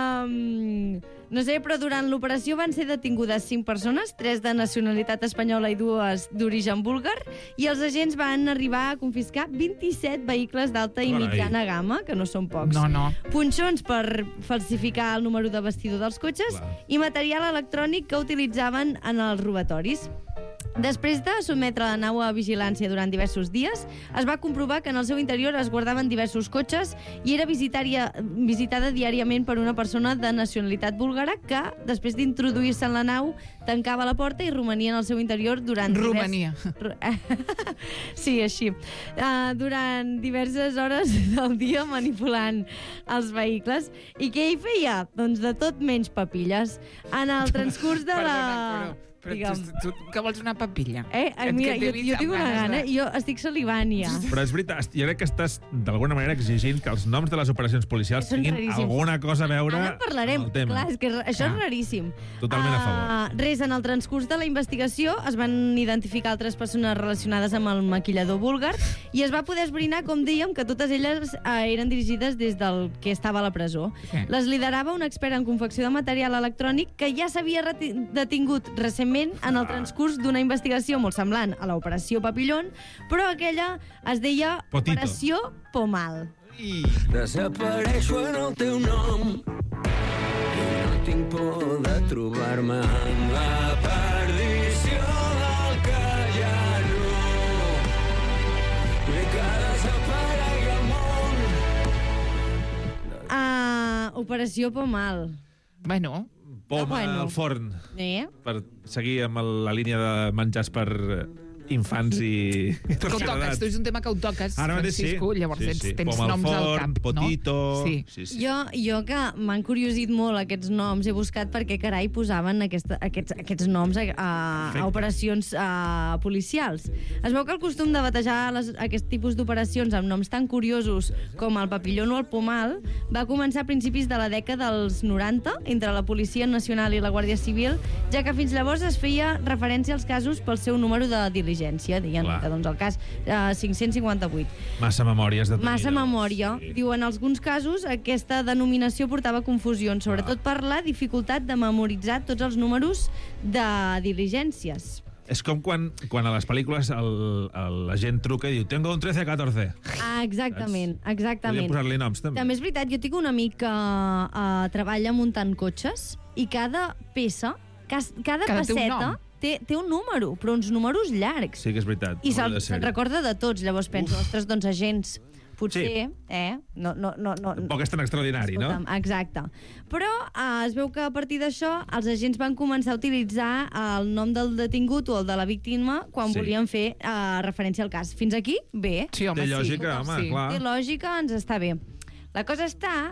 Um, no sé, però durant l'operació van ser detingudes cinc persones, tres de nacionalitat espanyola i dues d'origen búlgar, i els agents van arribar a confiscar vint-i-set vehicles d'alta i Carai. mitjana gamma, que no són pocs. No, no. Punxons per falsificar el número de bastidor dels cotxes i material electrònic que utilitzaven en els robatoris. Després de sotmetre la nau a vigilància durant diversos dies, es va comprovar que en el seu interior es guardaven diversos cotxes i era visitària, visitada diàriament per una persona de nacionalitat búlgara que, després d'introduir-se en la nau, tancava la porta i romania en el seu interior durant... Romania. Divers... sí, així. Uh, durant diverses hores del dia manipulant els vehicles. I què hi feia? Doncs de tot menys papilles. En el transcurs de la... Perdona, però... Però Digue'm. tu, tu que vols una papilla? Eh, Et- mira, que t'he jo, vist jo amb tinc una ganes gana, de- jo estic salivant ja. Però és veritat, jo crec que estàs d'alguna manera exigint que els noms de les operacions policials Són tinguin raríssims. alguna cosa a veure Ara en parlarem, amb el tema. clar, és que això Ah. és raríssim. Totalment a favor. Uh, res, en el transcurs de la investigació es van identificar altres persones relacionades amb el maquillador búlgar i es va poder esbrinar, com dèiem, que totes elles uh, eren dirigides des del que estava a la presó. Sí. Les liderava un expert en confecció de material electrònic que ja s'havia reti- detingut recentment en el transcurs d'una investigació molt semblant a l'operació Papillon, però aquella es deia Potito. Operació Pomal. Desapareixo en el teu nom i no tinc por de trobar-me en la perdició del que ja no i que desaparegui el món. Uh, Operació Pomal. Bueno. Poma Ah, bueno. al forn, Eh? per seguir amb el, la línia de menjars per eh, infants i... Que ho toques, tu és un tema que ho toques, Ara mateix sí. Francisco, llavors Sí, ets, sí. tens Poma al noms al forn, cap, potito, no? Sí. sí, sí. Jo, jo que m'han curiosit molt aquests noms, he buscat per què carai posaven aquesta, aquests, aquests noms a, a, a operacions a, policials. Es veu que el costum de batejar les, aquest tipus d'operacions amb noms tan curiosos com el papillon o el pomal va començar a principis de la dècada dels noranta entre la Policia Nacional i la Guàrdia Civil, ja que fins llavors es feia referència als casos pel seu número de diligència. Deien Clar. que doncs, el cas eh, cinc-cents cinquanta-vuit. Massa memòries de tenir. Massa memòria. Sí. Diu, en alguns casos, aquesta denominació portava confusions, sobretot per la dificultat de memoritzar tots els números de diligències. És com quan, quan a les pel·lícules el- el- la gent truca i diu tengo un trece catorce. Ah, exactament, exactament. Podríem posar-li noms, també. També és veritat, jo tinc un amic que uh, treballa muntant cotxes i cada peça, cas, cada, Cada té un pesseta, nom. té, té un número, però uns números llargs. Sí que és veritat. I no se'l hauria de se'n ser-hi. recorda de tots, llavors penso, ostres, doncs agents, potser, Sí. eh? No, no, no, no, Tampoc és tan extraordinari, no? Escolta'm, exacte. Però eh, es veu que a partir d'això els agents van començar a utilitzar el nom del detingut o el de la víctima quan Sí. volien fer eh, referència al cas. Fins aquí, bé. Sí, home, Té sí. lògica, home, Sí. clar. Té lògica, ens està bé. La cosa està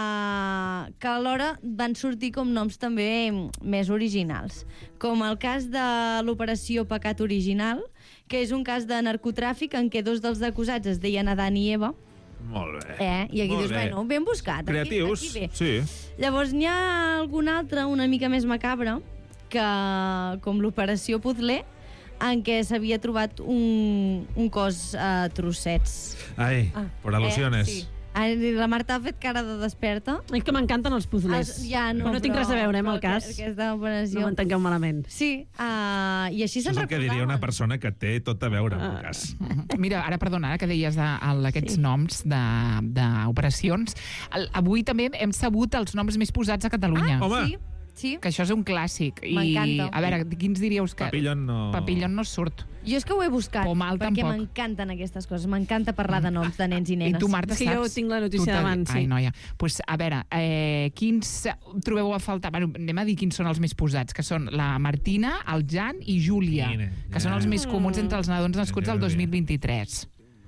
eh, que alhora van sortir com noms també més originals, com el cas de l'operació Pecat Original, que és un cas de narcotràfic en què dos dels acusats es deien Adán i Eva, Molt bé. eh? I aquí Molt dius, bé. bueno, ben buscat. Aquí, Creatius, aquí bé. sí. Llavors n'hi ha algun altre una mica més macabre, que, com l'operació Puzzle, en què s'havia trobat un, un cos a trossets. Ai, per al·lusiones. Eh? Sí. Ah, la Marta ha fet cara de desperta. És que m'encanten els puzzles. Ah, ja, no, però no tinc però- res a veure amb el però cas. que- Aquesta operació... No m'entengueu malament. Sí, uh, i així Això se'n és el que diria una persona que té tot a veure amb el cas. Mira, ara, perdona, ara que deies de, el, aquests sí. noms d'operacions, avui també hem sabut els noms més posats a Catalunya. Ah, sí. Sí. Que això és un clàssic. I, M'encanta. a veure, quins diríeus que... Papillon no... Papillon no surt. Jo és que ho he buscat, Pomal perquè tampoc. m'encanten aquestes coses. M'encanta parlar de noms de nens i I nenes. tu, Marta, És que saps? jo tinc la notícia Tu t'ha- davant, sí. Ai, noia. Pues, a veure, eh, quins trobeu a faltar? Bueno, anem a dir quins són els més posats, que són la Martina, el Jan i Júlia, Quina, que són els més comuns entre els nadons nascuts al dos mil vint-i-tres.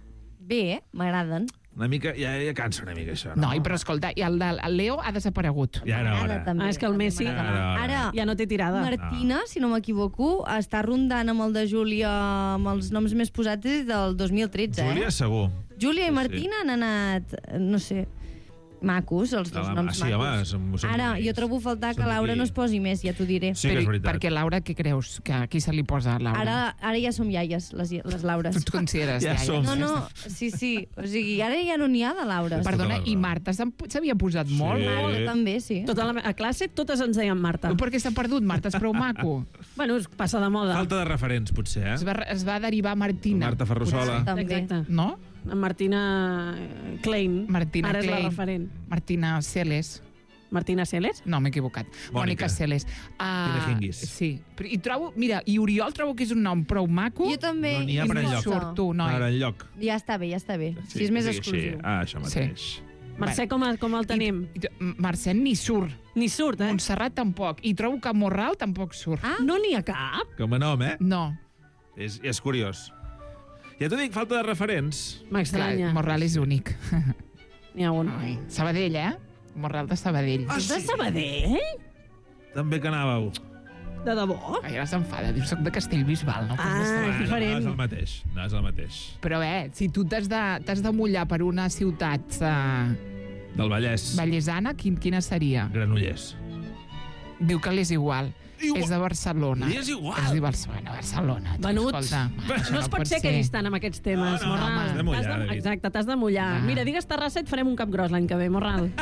Bé, m'agraden. Una mica, ja, ja cansa una mica, això. No, i però escolta, i el, del- el Leo ha desaparegut. Ja era hora. També, Ah, és que el Messi Ara, ara. Ara, ja no té tirada. Martina, si no m'equivoco, està rondant amb el de Júlia amb els noms més posats des del dos mil tretze, Júlia, eh? segur. Júlia i Sí, Martina han anat, no sé, macos, els dos Ah, noms sí, home, macos. som- som Ara, bonics. jo trobo a faltar que Som Laura aquí. no es posi més, ja t'ho diré. Sí que és Però, veritat. perquè Laura, què creus? Que a qui se li posa a Laura? Ara, ara ja som iaies, les, les Laures. Tu et consideres Ja iaia? som. No, no, sí, sí. O sigui, ara ja no n'hi ha de Laures. Perdona, Tota la i raó. Marta s'han- s'havia posat molt, Sí. molt. Jo també, sí. Tota la, a classe totes ens deien Marta. Tu per què s'ha perdut? Marta és prou maco. Bueno, es passa de moda. Falta de referents, potser, Es eh? va, es va derivar a Martina. Marta Ferrusola. També. Exacte. No? En Martina eh, Klein. Martina Ara és Klein. la referent. Martina Celes. Martina Celes? No, m'he equivocat. Mònica, Mònica. Celes. Uh, Tina Hingis. Sí. Però- I trobo, mira, i Oriol trobo que és un nom prou maco. Jo també. No n'hi ha I per no enlloc. surt, tu, noi. Per enlloc. Ja està bé, ja està bé. Si és més sigui exclusiu. Així. Ah, això mateix. Mercè, com, a- com el tenim? I, i, Mercè ni surt. Ni surt, eh? Montserrat tampoc. I trobo que Morral tampoc surt. Ah, no n'hi ha cap? Com a nom, eh? No. És, és curiós. Ja t'ho dic, falta de referents. Clar, M'estranya. Morral és únic. N'hi ha un. Ai, Sabadell, eh? Morral de Sabadell. Ah, És de Sabadell? També que anàveu. De debò? Ai, ara s'enfada. Diu, soc de Castellbisbal, no? Ah, Pues de és Sabadell. diferent. No és el mateix. No és el mateix. Però, eh, si tu t'has de, t'has de mullar per una ciutat uh, Del Vallès. vallesana, quin, quina seria? Granollers. Diu que l'és igual. Igual. És de Barcelona. Li és igual. És de Barcelona, Barcelona. Tu, Venut. Escolta, això No es pot ser que quedis tant amb aquests temes, No, no, Morral. t'has de mullar, T'has David. Exacte, t'has de mullar. Ah. Mira, digues Terrassa i et farem un cap gros l'any que ve, Morral.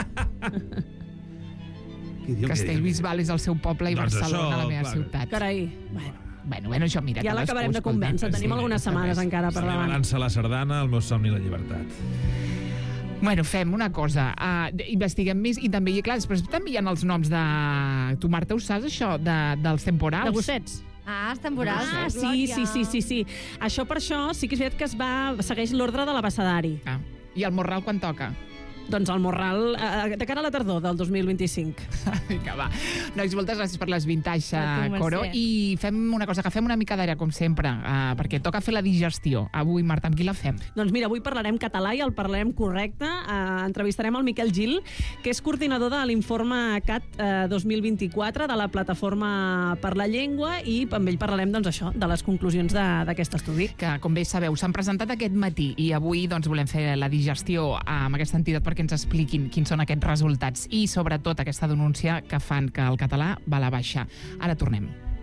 Qui diu que Castellbisbal és el seu poble i Doncs Barcelona això, la meva clar. ciutat. Carai. Bueno, Bueno, bueno, això mira. ja que l'acabarem de l'escolta, convèncer. Tenim sí, algunes no passa setmanes res. encara per davant. Celebrant-se la sardana, el meu somni i la llibertat. Bueno, fem una cosa. Uh, investiguem més i també, i clar, després també hi ha els noms de... Tu, Marta, ho saps, això, de, dels temporals? De gossets. Ah, els temporals. Ah, sí, sí, sí, sí, sí. Això per això sí que és veritat que es va segueix l'ordre de l'abecedari. Ah. I el Morral quan toca? Doncs el Morral, eh, de cara a la tardor del dos mil vint-i-cinc. Vinga, va. Nois, moltes gràcies per les vintage, A tu, Mercè. Coro. I fem una cosa, que fem una mica d'aire, com sempre, uh, perquè toca fer la digestió. Avui, Marta, amb qui la fem? Doncs mira, avui parlarem català i el parlarem correcte. Eh, entrevistarem el Miquel Gil, que és coordinador de l'informe C A T eh, dos mil vint-i-quatre de la Plataforma per la Llengua, i amb ell parlarem, doncs, això, de les conclusions de- d'aquest estudi. Que, com bé sabeu, s'han presentat aquest matí i avui doncs, volem fer la digestió amb aquesta entitat perquè ens expliquin quins són aquests resultats i, sobretot, aquesta denúncia que fan que el català va a la baixa. Ara tornem.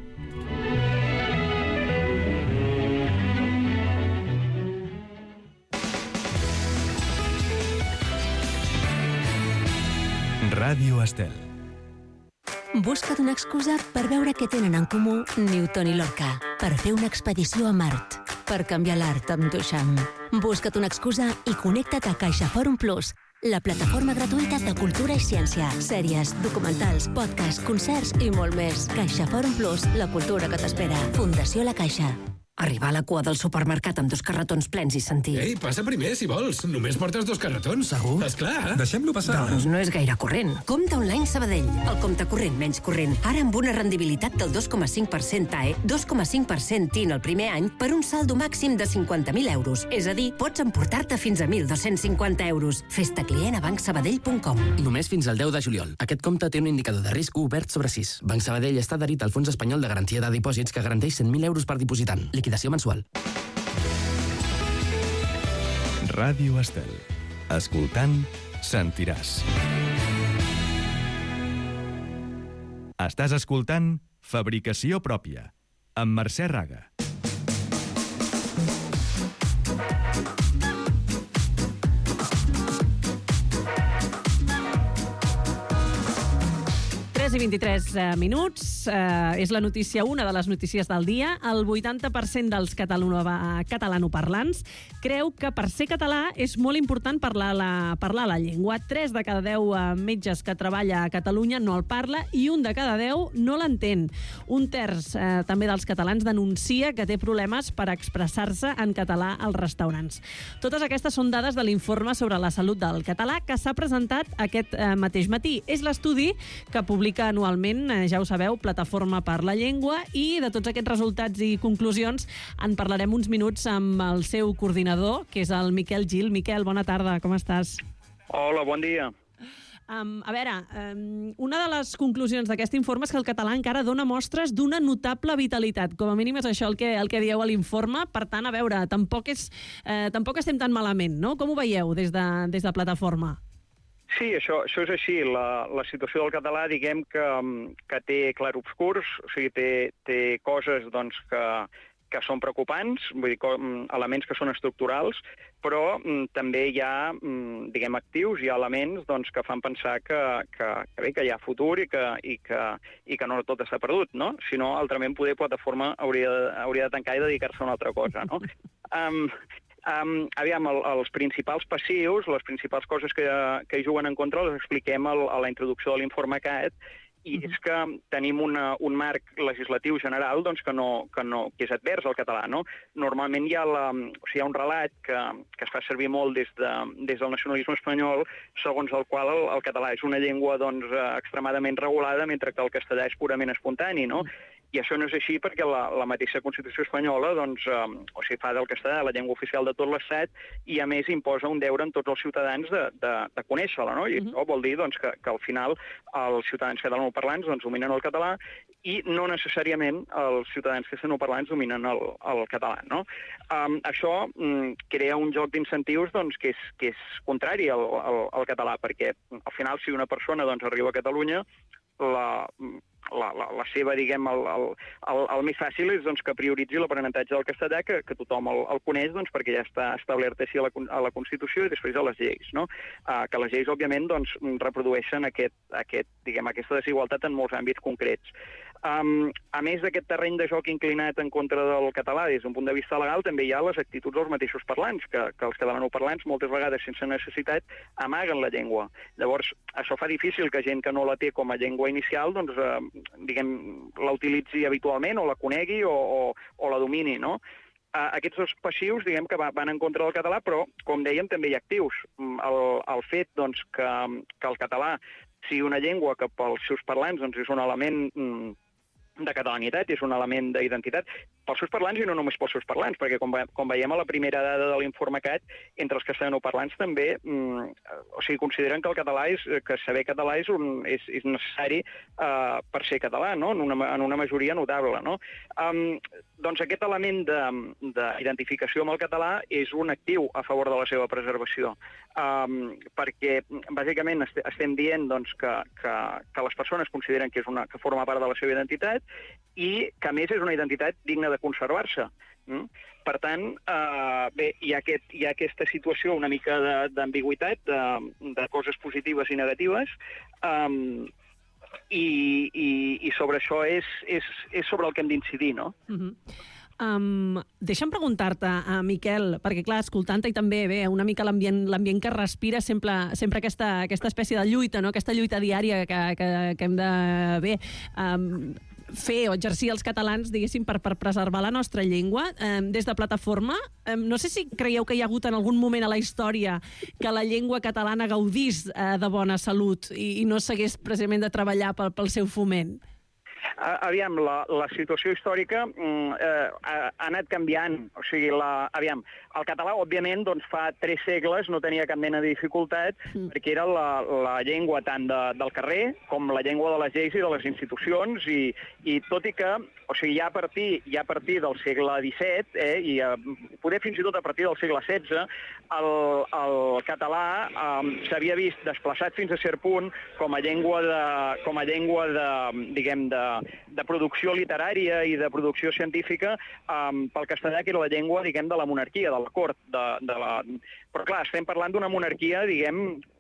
Ràdio Estel. Busca't una excusa per veure què tenen en comú Newton i Lorca, per fer una expedició a Mart, per canviar l'art amb Duchamp. Busca't una excusa i connecta't a CaixaForum Plus, la plataforma gratuïta de cultura i ciència, sèries, documentals, podcasts, concerts i molt més. CaixaForum Plus, la cultura que t'espera. Fundació La Caixa. Arribar a la cua del supermercat amb dos carretons plens i sentir... Ei, passa primer, si vols. Només portes dos carretons. Segur? Esclar. Deixem-lo passar. Doncs no és gaire corrent. Compte online Sabadell. El compte corrent menys corrent. Ara amb una rendibilitat del dos coma cinc per cent T A E, dos coma cinc per cent T I N el primer any per un saldo màxim de cinquanta mil euros. És a dir, pots emportar-te fins a mil dos-cents cinquanta euros. Fes-te client a banc sabadell punt com. Només fins al deu de juliol. Aquest compte té un indicador de risc obert sobre sis. Banc Sabadell està adherit al Fons Espanyol de Garantia de Dipòsits que garanteix cent mil euros per dipositant. Liquidació mensual. Ràdio Estel. Escoltant, sentiràs. Estàs escoltant Fabricació Pròpia, amb Mercè Raga. tres i vint-i-tres minuts. Eh, és la notícia, una de les notícies del dia. El vuitanta per cent dels catalano catalanoparlants creu que per ser català és molt important parlar la, parlar la llengua. Tres de cada deu metges que treballa a Catalunya no el parla i un de cada deu no l'entén. Un terç eh, també dels catalans denuncia que té problemes per expressar-se en català als restaurants. Totes aquestes són dades de l'informe sobre la salut del català que s'ha presentat aquest eh, mateix matí. És l'estudi que publica anualment, eh, ja ho sabeu, Plataforma per la Llengua, i de tots aquests resultats i conclusions en parlarem uns minuts amb el seu coordinador, que és el Miquel Gil. Miquel, bona tarda, com estàs? Hola, bon dia. Um, a veure, um, una de les conclusions d'aquest informe és que el català encara dona mostres d'una notable vitalitat. Com a mínim és això el que, el que dieu a l'informe. Per tant, a veure, tampoc, és, eh, tampoc estem tan malament, no? Com ho veieu des de, des de Plataforma? Sí, això, això és així. La, la situació del català, diguem que, que té clarobscurs, o sigui, té, té coses doncs, que, que són preocupants, vull dir, elements que són estructurals, però mm, també hi ha, mm, diguem, actius, hi ha elements doncs, que fan pensar que, que, que, bé, que hi ha futur i que, i, que, i que no tot està perdut, no? Si no, altrament, poder Plataforma hauria, hauria de tancar i dedicar-se a una altra cosa, no? um, Um, aviam, el, els principals passius, les principals coses que, que hi juguen en contra, les expliquem el, a la introducció de l'informe aquest, i és que tenim una, un marc legislatiu general doncs, que, no, que, no, que és advers al català. No? Normalment hi ha, la, o sigui, hi ha un relat que, que es fa servir molt des, de, des del nacionalisme espanyol, segons el qual el, el català és una llengua doncs, extremadament regulada, mentre que el castellà és purament espontani, no? I això no és així perquè la, la mateixa Constitució espanyola doncs, eh, o sigui, fa del castellà la llengua oficial de tot l'Estat i, a més, imposa un deure en tots els ciutadans de, de, de conèixer-la. No? I això vol dir doncs, que, que, al final, els ciutadans catalanoparlants doncs, dominen el català i no necessàriament els ciutadans castellanoparlants dominen el, el català. No? Um, això um, crea un joc d'incentius doncs, que, és, que és contrari al, al, al català, perquè, al final, si una persona doncs, arriba a Catalunya, la... La, la, la seva, diguem, el, el, el, el més fàcil és doncs, que prioritzi l'aprenentatge del castellà, que, que tothom el, el coneix doncs, perquè ja està establert així a la, a la Constitució i després a les lleis. No? Uh, que les lleis, òbviament, doncs, reprodueixen aquest, aquest, diguem, aquesta desigualtat en molts àmbits concrets. Um, a més d'aquest terreny de joc inclinat en contra del català des d'un punt de vista legal, també hi ha les actituds dels mateixos parlants, que, que els catalanoparlants moltes vegades sense necessitat amaguen la llengua. Llavors, això fa difícil que gent que no la té com a llengua inicial doncs, eh, diguem, la utilitzi habitualment o la conegui o, o, o la domini, no? Uh, aquests dos passius, diguem, que va, van en contra del català, però, com dèiem, també hi ha actius. El, el fet doncs, que, que el català sigui una llengua que pels seus parlants doncs, és un element mm, de catalanitat, és un element d'identitat pels seus parlants i no només pels seus parlants, perquè com, ve, com veiem a la primera dada de l'informe C A T, entre els castellanoparlants també mm, o sigui, consideren que el català és, que saber català és, un, és, és necessari uh, per ser català, no? en, una, en una majoria notable. No? Um, doncs aquest element d'identificació amb el català és un actiu a favor de la seva preservació, um, perquè bàsicament est estem dient doncs, que, que, que les persones consideren que, és una, que forma part de la seva identitat i que, a més, és una identitat digna de conservar-se. Mm? Per tant, eh, bé, hi ha, aquest, hi ha aquesta situació una mica d'ambigüitat, de, de, de coses positives i negatives, um, i, i, i sobre això és, és, és sobre el que hem d'incidir, no? Mm-hmm. Um, deixa'm preguntar-te, uh, Miquel, perquè clar, escoltant-te i també bé, una mica l'ambient l'ambient que respira sempre, sempre aquesta, aquesta espècie de lluita, no? Aquesta lluita diària que, que, que hem de bé, um, fer o exercir els catalans, diguéssim, per, per preservar la nostra llengua. Um, des de Plataforma, um, no sé si creieu que hi ha hagut en algun moment a la història que la llengua catalana gaudís uh, de bona salut i, i no s'hagués precisament de treballar pel, pel seu foment. Aviam, la, la situació històrica eh, ha, ha anat canviant. O sigui, la, aviam, el català, òbviament, doncs, fa tres segles no tenia cap mena de dificultat mm. perquè era la, la llengua tant de, del carrer com la llengua de les lleis i de les institucions i, i tot i que, o sigui, ja a partir, ja a partir del segle disset, eh, i a, poder fins i tot a partir del segle setze, el, el català eh, s'havia vist desplaçat fins a cert punt com a llengua de, com a llengua de, diguem, de, de producció literària i de producció científica um, pel castellà, que era la llengua, diguem, de la monarquia, de la cort. De, de la... Però, clar, estem parlant d'una monarquia, diguem,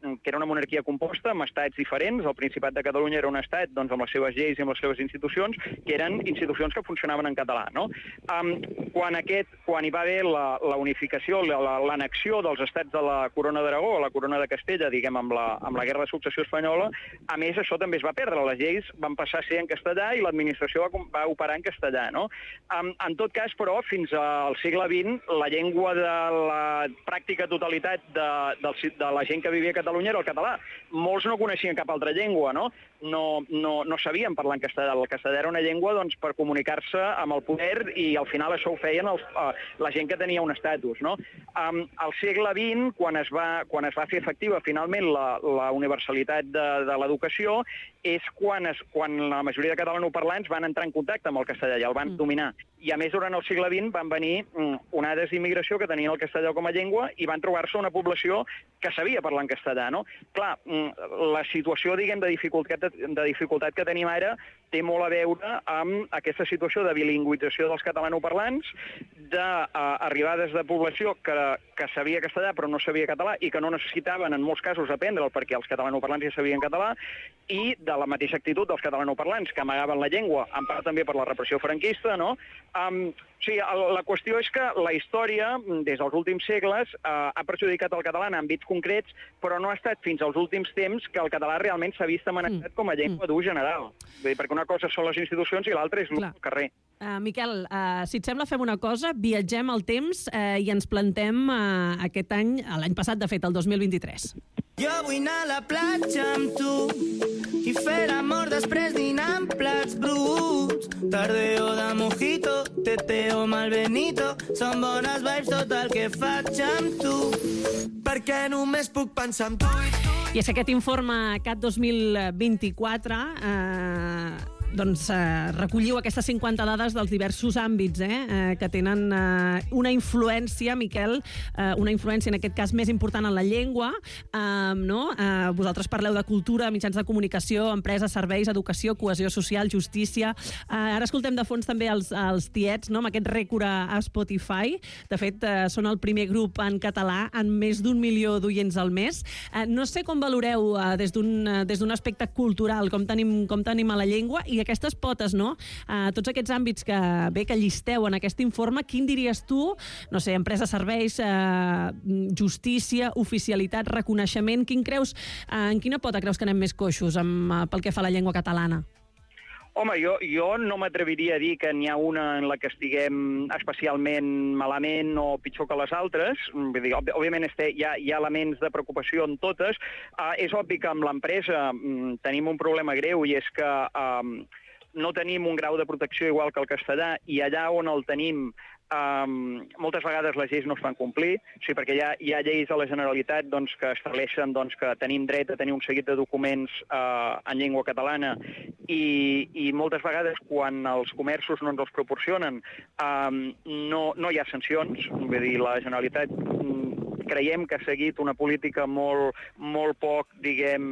que era una monarquia composta amb estats diferents. El Principat de Catalunya era un estat doncs, amb les seves lleis i amb les seves institucions, que eren institucions que funcionaven en català. No? Um, quan, aquest, quan hi va haver la, la unificació, l'annexió dels estats de la Corona d'Aragó o la Corona de Castella, diguem, amb la, amb la Guerra de Successió Espanyola, a més, això també es va perdre. Les lleis van passar a ser en castellà i l'administració va, va operar en castellà. No? Um, en tot cas, però, fins al segle vint, la llengua de la pràctica totalitat de, de, de la gent que vivia a Catalunya era el català. Molts no coneixien cap altra llengua, no? No, no, no sabien parlar en castellà. El castellà era una llengua doncs, per comunicar-se amb el poder i al final això ho feien els, uh, la gent que tenia un estatus. No? Um, al segle vint, quan es va, quan es va fer efectiva finalment la, la universalitat de, de l'educació, és quan, es, quan la majoria de catalanoparlants van entrar en contacte amb el castellà i el van mm. dominar. I a més, durant el segle vint van venir mm, onades d'immigració que tenien el castellà com a llengua i van trobar-se una població que sabia parlar en castellà. No? Clar, mm, la situació, diguem, de dificultat, de dificultat que tenim ara té molt a veure amb aquesta situació de bilingüització dels catalanoparlants, d'arribades de, uh, de població que, que sabia castellà però no sabia català i que no necessitaven en molts casos aprendre'l perquè els catalanoparlants ja sabien català, i de la mateixa actitud dels catalanoparlants que amagaven la llengua, en part també per la repressió franquista, no? Um, sí, la qüestió és que la història, des dels últims segles, eh, ha perjudicat el català en àmbits concrets, però no ha estat fins als últims temps que el català realment s'ha vist amenaçat com a llengua d'ús general. Vull dir, perquè una cosa són les institucions i l'altra és l'ús al carrer. Uh, Miquel, uh, si et sembla, fem una cosa, viatgem al temps uh, i ens plantem uh, aquest any, l'any passat, de fet, el dos mil vint-i-tres. Jo vull anar a la platja amb tu i fer amor després dinar amb plats bruts. Tardeo de mojito, teteo mal benito, són bones vibes tot el que faig amb tu, perquè només puc pensar en tu i tu. I és que aquest informe C A T dos mil vint-i-quatre eh, doncs, eh, recolliu aquestes cinquanta dades dels diversos àmbits eh, eh, que tenen eh, una influència, Miquel, eh, una influència en aquest cas més important en la llengua. Eh, no? eh, vosaltres parleu de cultura, mitjans de comunicació, empreses, serveis, educació, cohesió social, justícia. Eh, ara escoltem de fons també els, els tiets, no? Amb aquest rècord a Spotify. De fet, eh, són el primer grup en català en més d'un milió d'oients al mes. Eh, no sé com valoreu eh, des d'un eh, des d'un aspecte cultural com tenim, com tenim a la llengua i aquestes potes, no? Uh, tots aquests àmbits que bé que llisteu en aquest informe, quin diries tu? No sé, empresa, serveis, uh, justícia, oficialitat, reconeixement, quin creus, uh, en quina pota creus que anem més coixos amb, uh, pel que fa a la llengua catalana? Home, jo, jo no m'atreviria a dir que n'hi ha una en la que estiguem especialment malament o pitjor que les altres. Vull dir, òbviament este, hi, ha, hi ha elements de preocupació en totes. Uh, és obvi que amb l'empresa um, tenim un problema greu i és que um, no tenim un grau de protecció igual que el castellà i allà on el tenim Um, moltes vegades les lleis no es fan complir, o sigui, perquè hi ha, hi ha lleis de la Generalitat doncs, que estableixen doncs, que tenim dret a tenir un seguit de documents uh, en llengua catalana i, i moltes vegades quan els comerços no ens els proporcionen um, no, no hi ha sancions. Vull dir, la Generalitat um, creiem que ha seguit una política molt, molt poc, diguem,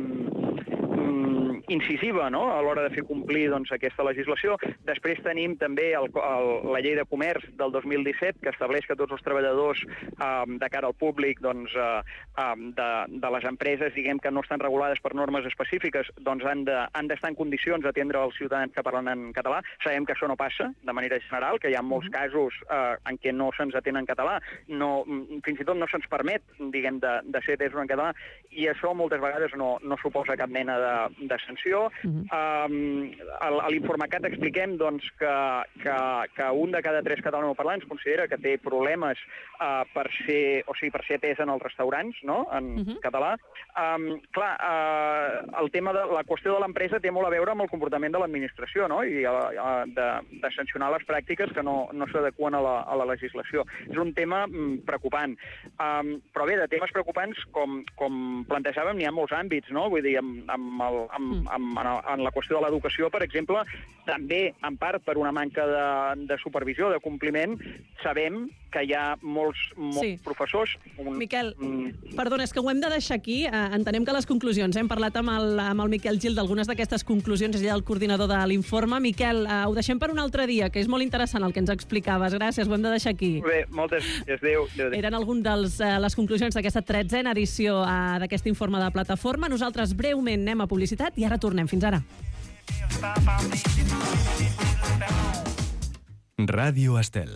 incisiva, no?, a l'hora de fer complir doncs, aquesta legislació. Després tenim també el, el, la llei de comerç del dos mil disset, que estableix que tots els treballadors eh, de cara al públic doncs, eh, de, de les empreses, diguem que no estan regulades per normes específiques, doncs han de, han d'estar en condicions d'atendre els ciutadans que parlen en català. Sabem que això no passa de manera general, que hi ha molts casos eh, en què no se'ns atén en català, no, fins i tot no se'ns permet, diguem, de, de ser atesos en català, i això moltes vegades no, no suposa cap mena de, de sanció. Uh-huh. um, a l'informe C A T expliquem doncs, que, que, que un de cada tres catalanoparlants considera que té problemes uh, per, ser, o sigui, per ser atès en els restaurants, no?, en uh-huh. català. Um, clar, uh, el tema de la qüestió de l'empresa té molt a veure amb el comportament de l'administració, no?, i uh, de, de sancionar les pràctiques que no, no s'adequen a, la, a la legislació. És un tema um, preocupant. Um, però bé, de temes preocupants, com, com plantejàvem, n'hi ha molts àmbits, no?, vull dir, amb, amb, el, amb en, en la qüestió de l'educació, per exemple, també, en part, per una manca de, de supervisió, de compliment, sabem que hi ha molts, molts Sí. professors... Un, Miquel, perdona, és que ho hem de deixar aquí. Eh, entenem que les conclusions, eh, hem parlat amb el, amb el Miquel Gil d'algunes d'aquestes conclusions, és ell el coordinador de l'informe. Miquel, eh, ho deixem per un altre dia, que és molt interessant el que ens explicaves. Gràcies, ho hem de deixar aquí. Bé, moltes gràcies. Adéu. Adéu, adéu. Eren algunes de eh, les conclusions d'aquesta tretzena edició eh, d'aquest informe de plataforma. Nosaltres breument anem a publicitat i ara tornem. Fins ara. Ràdio Estel.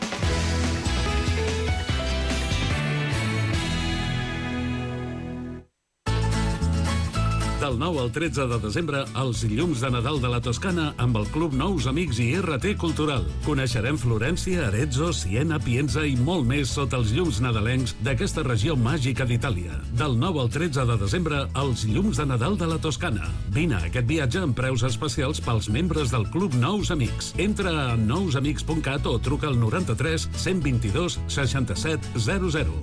Del nou al tretze de desembre, els llums de Nadal de la Toscana amb el Club Nous Amics i R T Cultural. Coneixerem Florència, Arezzo, Siena, Pienza i molt més sota els llums nadalencs d'aquesta regió màgica d'Itàlia. Del nou al tretze de desembre, els llums de Nadal de la Toscana. Vine a aquest viatge amb preus especials pels membres del Club Nous Amics. Entra a nous amics punt cat o truca al noranta-tres cent vint-i-dos seixanta-set zero zero.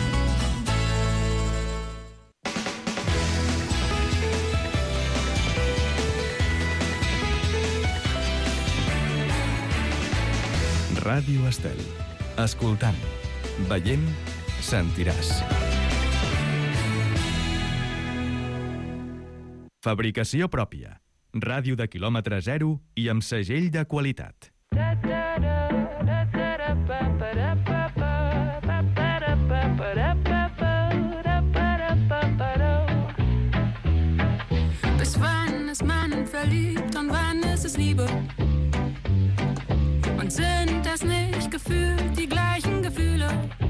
Ràdio Estel. Escoltant, veient, sentiràs. Fabricació pròpia. Ràdio de quilòmetre zero i amb segell de qualitat. Bis wann ist man verliebt und wann ist es Liebe? Und sind das nicht gefühlt die gleichen Gefühle?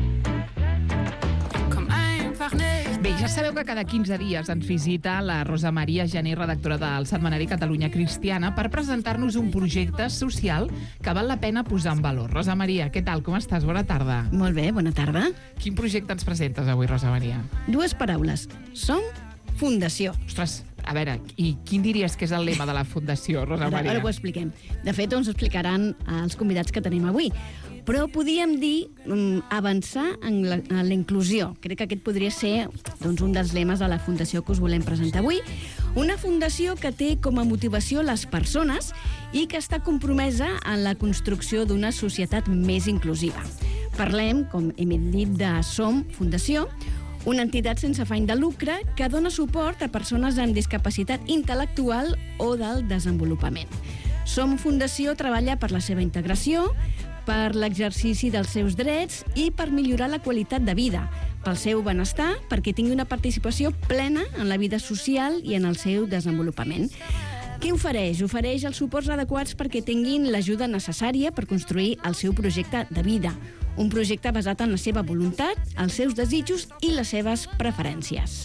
Komm einfach nicht. Bé, ja sabeu que cada quinze dies ens visita la Rosa Maria Gené, redactora del setmanari Catalunya Cristiana, per presentar-nos un projecte social que val la pena posar en valor. Rosa Maria, què tal? Com estàs? Bona tarda. Molt bé, bona tarda. Quin projecte ens presentes avui, Rosa Maria? Dues paraules. Som fundació. Ostres, a veure, i quin diries que és el lema de la fundació, Rosa Ara, Maria? ara ho expliquem. De fet, ens ho explicaran els convidats que tenim avui. Però podríem dir um, avançar en la, en la inclusió. Crec que aquest podria ser doncs, un dels lemes de la fundació que us volem presentar avui. Una fundació que té com a motivació les persones i que està compromesa en la construcció d'una societat més inclusiva. Parlem, com hem dit, de Som Fundació, una entitat sense afany de lucre que dona suport a persones amb discapacitat intel·lectual o del desenvolupament. Som Fundació treballa per la seva integració, per l'exercici dels seus drets i per millorar la qualitat de vida, pel seu benestar, perquè tingui una participació plena en la vida social i en el seu desenvolupament. Què ofereix? Ofereix els suports adequats perquè tinguin l'ajuda necessària per construir el seu projecte de vida. Un projecte basat en la seva voluntat, els seus desitjos i les seves preferències.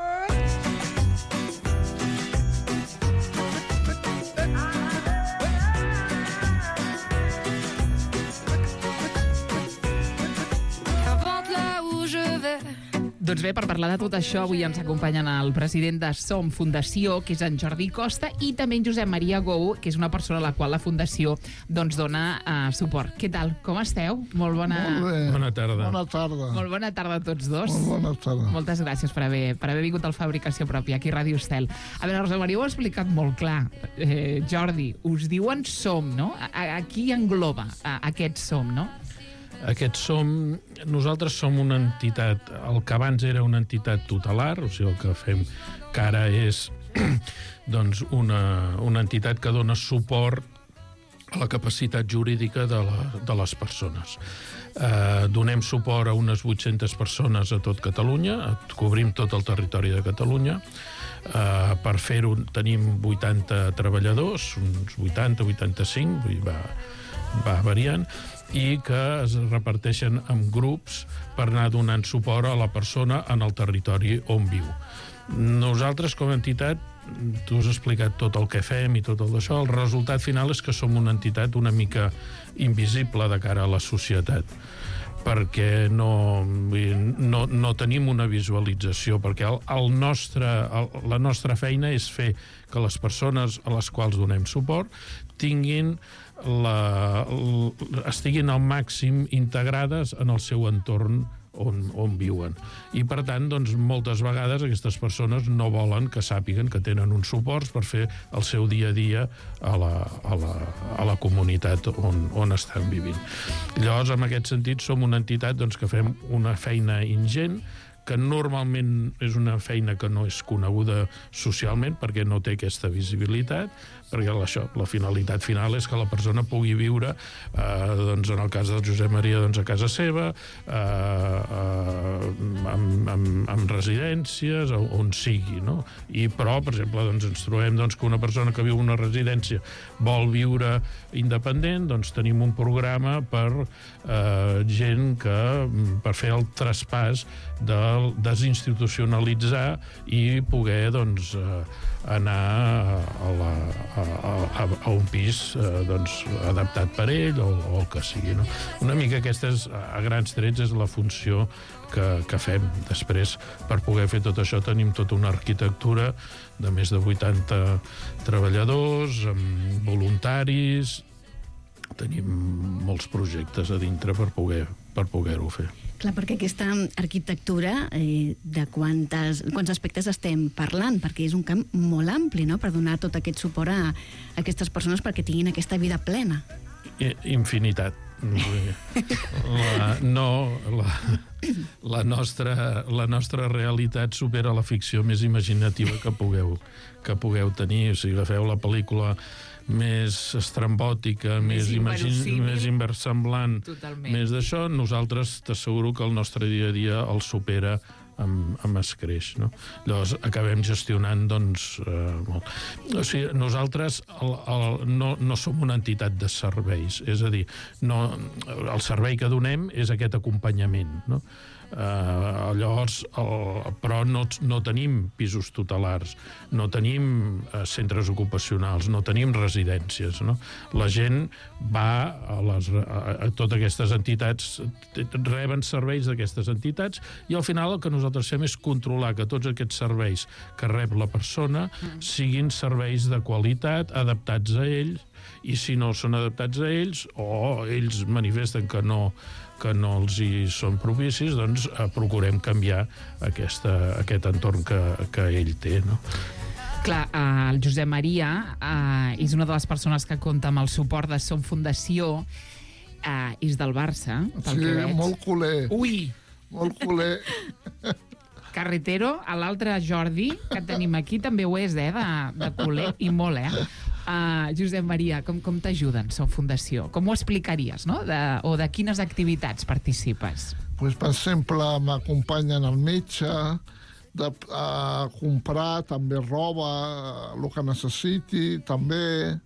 Doncs bé, per parlar de tot això, avui ens acompanyen el president de Som Fundació, que és en Jordi Costa, i també en Josep Maria Gou, que és una persona a la qual la Fundació doncs, dona uh, suport. Què tal? Com esteu? Molt bona... Molt bé. Bona tarda. Bona tarda. Molt bona tarda a tots dos. Molt bona tarda. Moltes gràcies per haver, per haver vingut al Fabricació Pròpia, aquí a Ràdio Estel. A veure, Rosa Maria ho ha explicat molt clar. Eh, Jordi, us diuen Som, no? A, a, a qui engloba a, aquest Som, no? Aquest som... Nosaltres som una entitat, el que abans era una entitat tutelar, o sigui, el que fem que ara és doncs una, una entitat que dona suport a la capacitat jurídica de, la, de les persones. Eh, donem suport a unes vuit-centes persones a tot Catalunya, cobrim tot el territori de Catalunya. Eh, per fer-ho tenim vuitanta treballadors, uns vuitanta, vuitanta-cinc, vull dir, va, va variant, i que es reparteixen en grups per anar donant suport a la persona en el territori on viu. Nosaltres, com a entitat, tu has explicat tot el que fem i tot el d'això, el resultat final és que som una entitat una mica invisible de cara a la societat, perquè no, no, no tenim una visualització, perquè el, el nostre, el, la nostra feina és fer que les persones a les quals donem suport tinguin la, estiguin al màxim integrades en el seu entorn on, on viuen. I, per tant, doncs, moltes vegades aquestes persones no volen que sàpiguen que tenen uns suports per fer el seu dia a dia a la, a la, a la comunitat on, on estan vivint. Llavors, en aquest sentit, som una entitat doncs, que fem una feina ingent, que normalment és una feina que no és coneguda socialment perquè no té aquesta visibilitat, perquè això, la finalitat final és que la persona pugui viure, eh, doncs, en el cas del Josep Maria, doncs, a casa seva, eh, eh, amb, amb, amb residències, on sigui, no? I, però, per exemple, doncs, ens trobem doncs, que una persona que viu en una residència vol viure independent, doncs tenim un programa per eh, gent que, per fer el traspàs de desinstitucionalitzar i poder, doncs, eh, anar a, la, a, a, a un pis eh, doncs, adaptat per ell o, o el que sigui. No? Una mica aquesta és, a grans trets, és la funció que, que fem. Després, per poder fer tot això, tenim tota una arquitectura de més de vuitanta treballadors, amb voluntaris, tenim molts projectes a dintre per poder, per poder-ho fer. Clar, perquè aquesta arquitectura, eh, de quantes, quants aspectes estem parlant? Perquè és un camp molt ampli, no?, per donar tot aquest suport a, a aquestes persones perquè tinguin aquesta vida plena. I, infinitat. La, no, la, la, nostra, la nostra realitat supera la ficció més imaginativa que pugueu, que pugueu tenir. O sigui, agafeu la pel·lícula més estrambòtica, més, més, imagin... més inversemblant, totalment. Més d'això, nosaltres t'asseguro que el nostre dia a dia el supera amb, amb escreix, no? Llavors acabem gestionant, doncs, eh, molt. O sigui, nosaltres el, el, no, no som una entitat de serveis, és a dir, no, el servei que donem és aquest acompanyament, no? Uh, llavors, el, però no, no tenim pisos tutelars, no tenim uh, centres ocupacionals, no tenim residències, no? La gent va a, les, a, a totes aquestes entitats, reben serveis d'aquestes entitats, i al final el que nosaltres fem és controlar que tots aquests serveis que rep la persona siguin serveis de qualitat, adaptats a ells, i si no són adaptats a ells, o ells manifesten que no que no els hi són propicis, doncs eh, procurem canviar aquesta, aquest entorn que, que ell té, no? Clar, eh, el Josep Maria eh, és una de les persones que compta amb el suport de Som Fundació, eh, és del Barça, pel Sí, que veig. molt culer. Ui! Molt culer. Carretero, a l'altre Jordi, que tenim aquí, també ho és, eh, de, de culer, i molt, eh? Uh, Josep Maria, com, com t'ajuden, Som Fundació? Com ho explicaries, no? De, o de quines activitats participes? Pues, per exemple, m'acompanyen al metge, de, a comprar també roba, el que necessiti, també.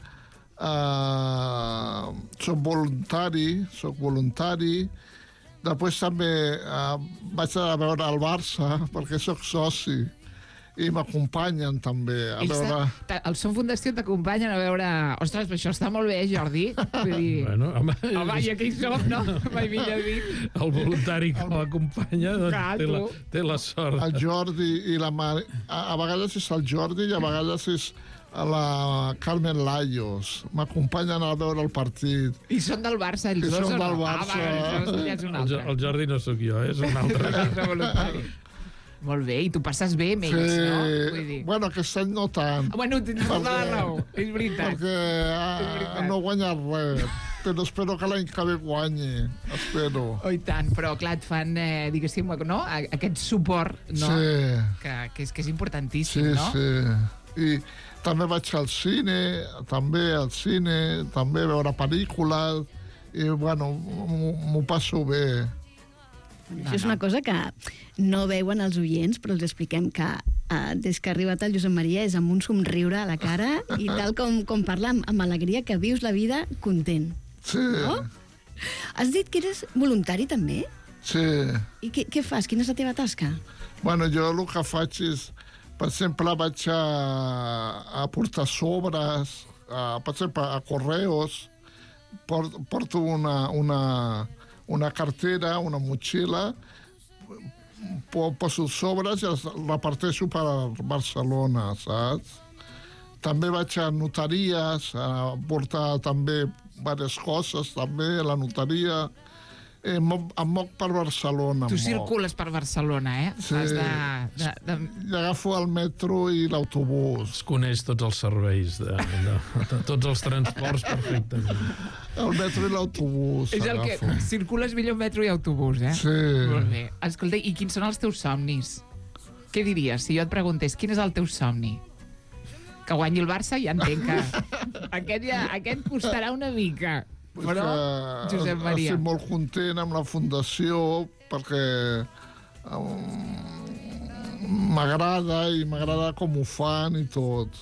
Uh, soc voluntari, soc voluntari. Després també uh, vaig a veure el Barça, perquè soc soci. I m'acompanyen també a Ells veure... ta- El Som Fundació t'acompanyen a veure... Ostres, però això està molt bé, Jordi. Vull dir... Bueno, home, home, i aquí som, no? Mai millor dit. El voluntari que l'acompanya doncs, Clar, té, la, tu. té la sort. El Jordi i la Mari... A, a vegades és el Jordi i a vegades és la Carmen Laios. M'acompanyen a veure el partit. I són del Barça, ells I dos, són o no? del Barça. Ah, va, ja és un El, altre. Jo- el Jordi no sóc jo, eh? és un altre. És voluntari. Molt bé, i tu passes bé amb ells, Sí. no? Vull dir... Bueno, aquest any no tant. Bueno, tens tota la raó, és veritat. Perquè ah, no he guanyat res. Però espero que l'any que ve guanyi. Espero. Oh, i tant, però clar, et fan, eh, diguéssim, no? A- aquest suport, no? Sí. Que, que, és, que és importantíssim, Sí, no? sí. I també vaig al cine, també al cine, també a veure pel·lícules, i, bueno, m'ho m'ho passo bé. Això és una cosa que no veuen els oients, però els expliquem que eh, des que ha arribat el Josep Maria és amb un somriure a la cara i tal com, com parla, amb, amb alegria, que vius la vida content. Sí. No? Has dit que eres voluntari també? Sí. I què, què fas? Quina és la teva tasca? Bueno, jo el que faig és, per exemple, vaig a, a portar sobres, a, per exemple, a Correos, port, porto una, una, una cartera, una motxilla, po- poso els sobres i els reparteixo per Barcelona, saps? També vaig a notaries, a portar també diverses coses, també, a la notaria, Eh, em moc per Barcelona. Tu em moc. circules per Barcelona, eh? Sí. Fas de, de, de... I agafo el metro i l'autobús. Es coneix tots els serveis, de, de, de tots els transports perfectament. El metro i l'autobús. És el que... Circules millor metro i autobús, eh? Sí. Molt bé. Escolta, i quins són els teus somnis? Què diries si jo et preguntés quin és el teu somni? Que guanyi el Barça, ja entenc que aquest, ja, aquest costarà una mica. Però, Josep Maria... Estic molt content amb la Fundació perquè um, m'agrada i m'agrada com ho fan i tot.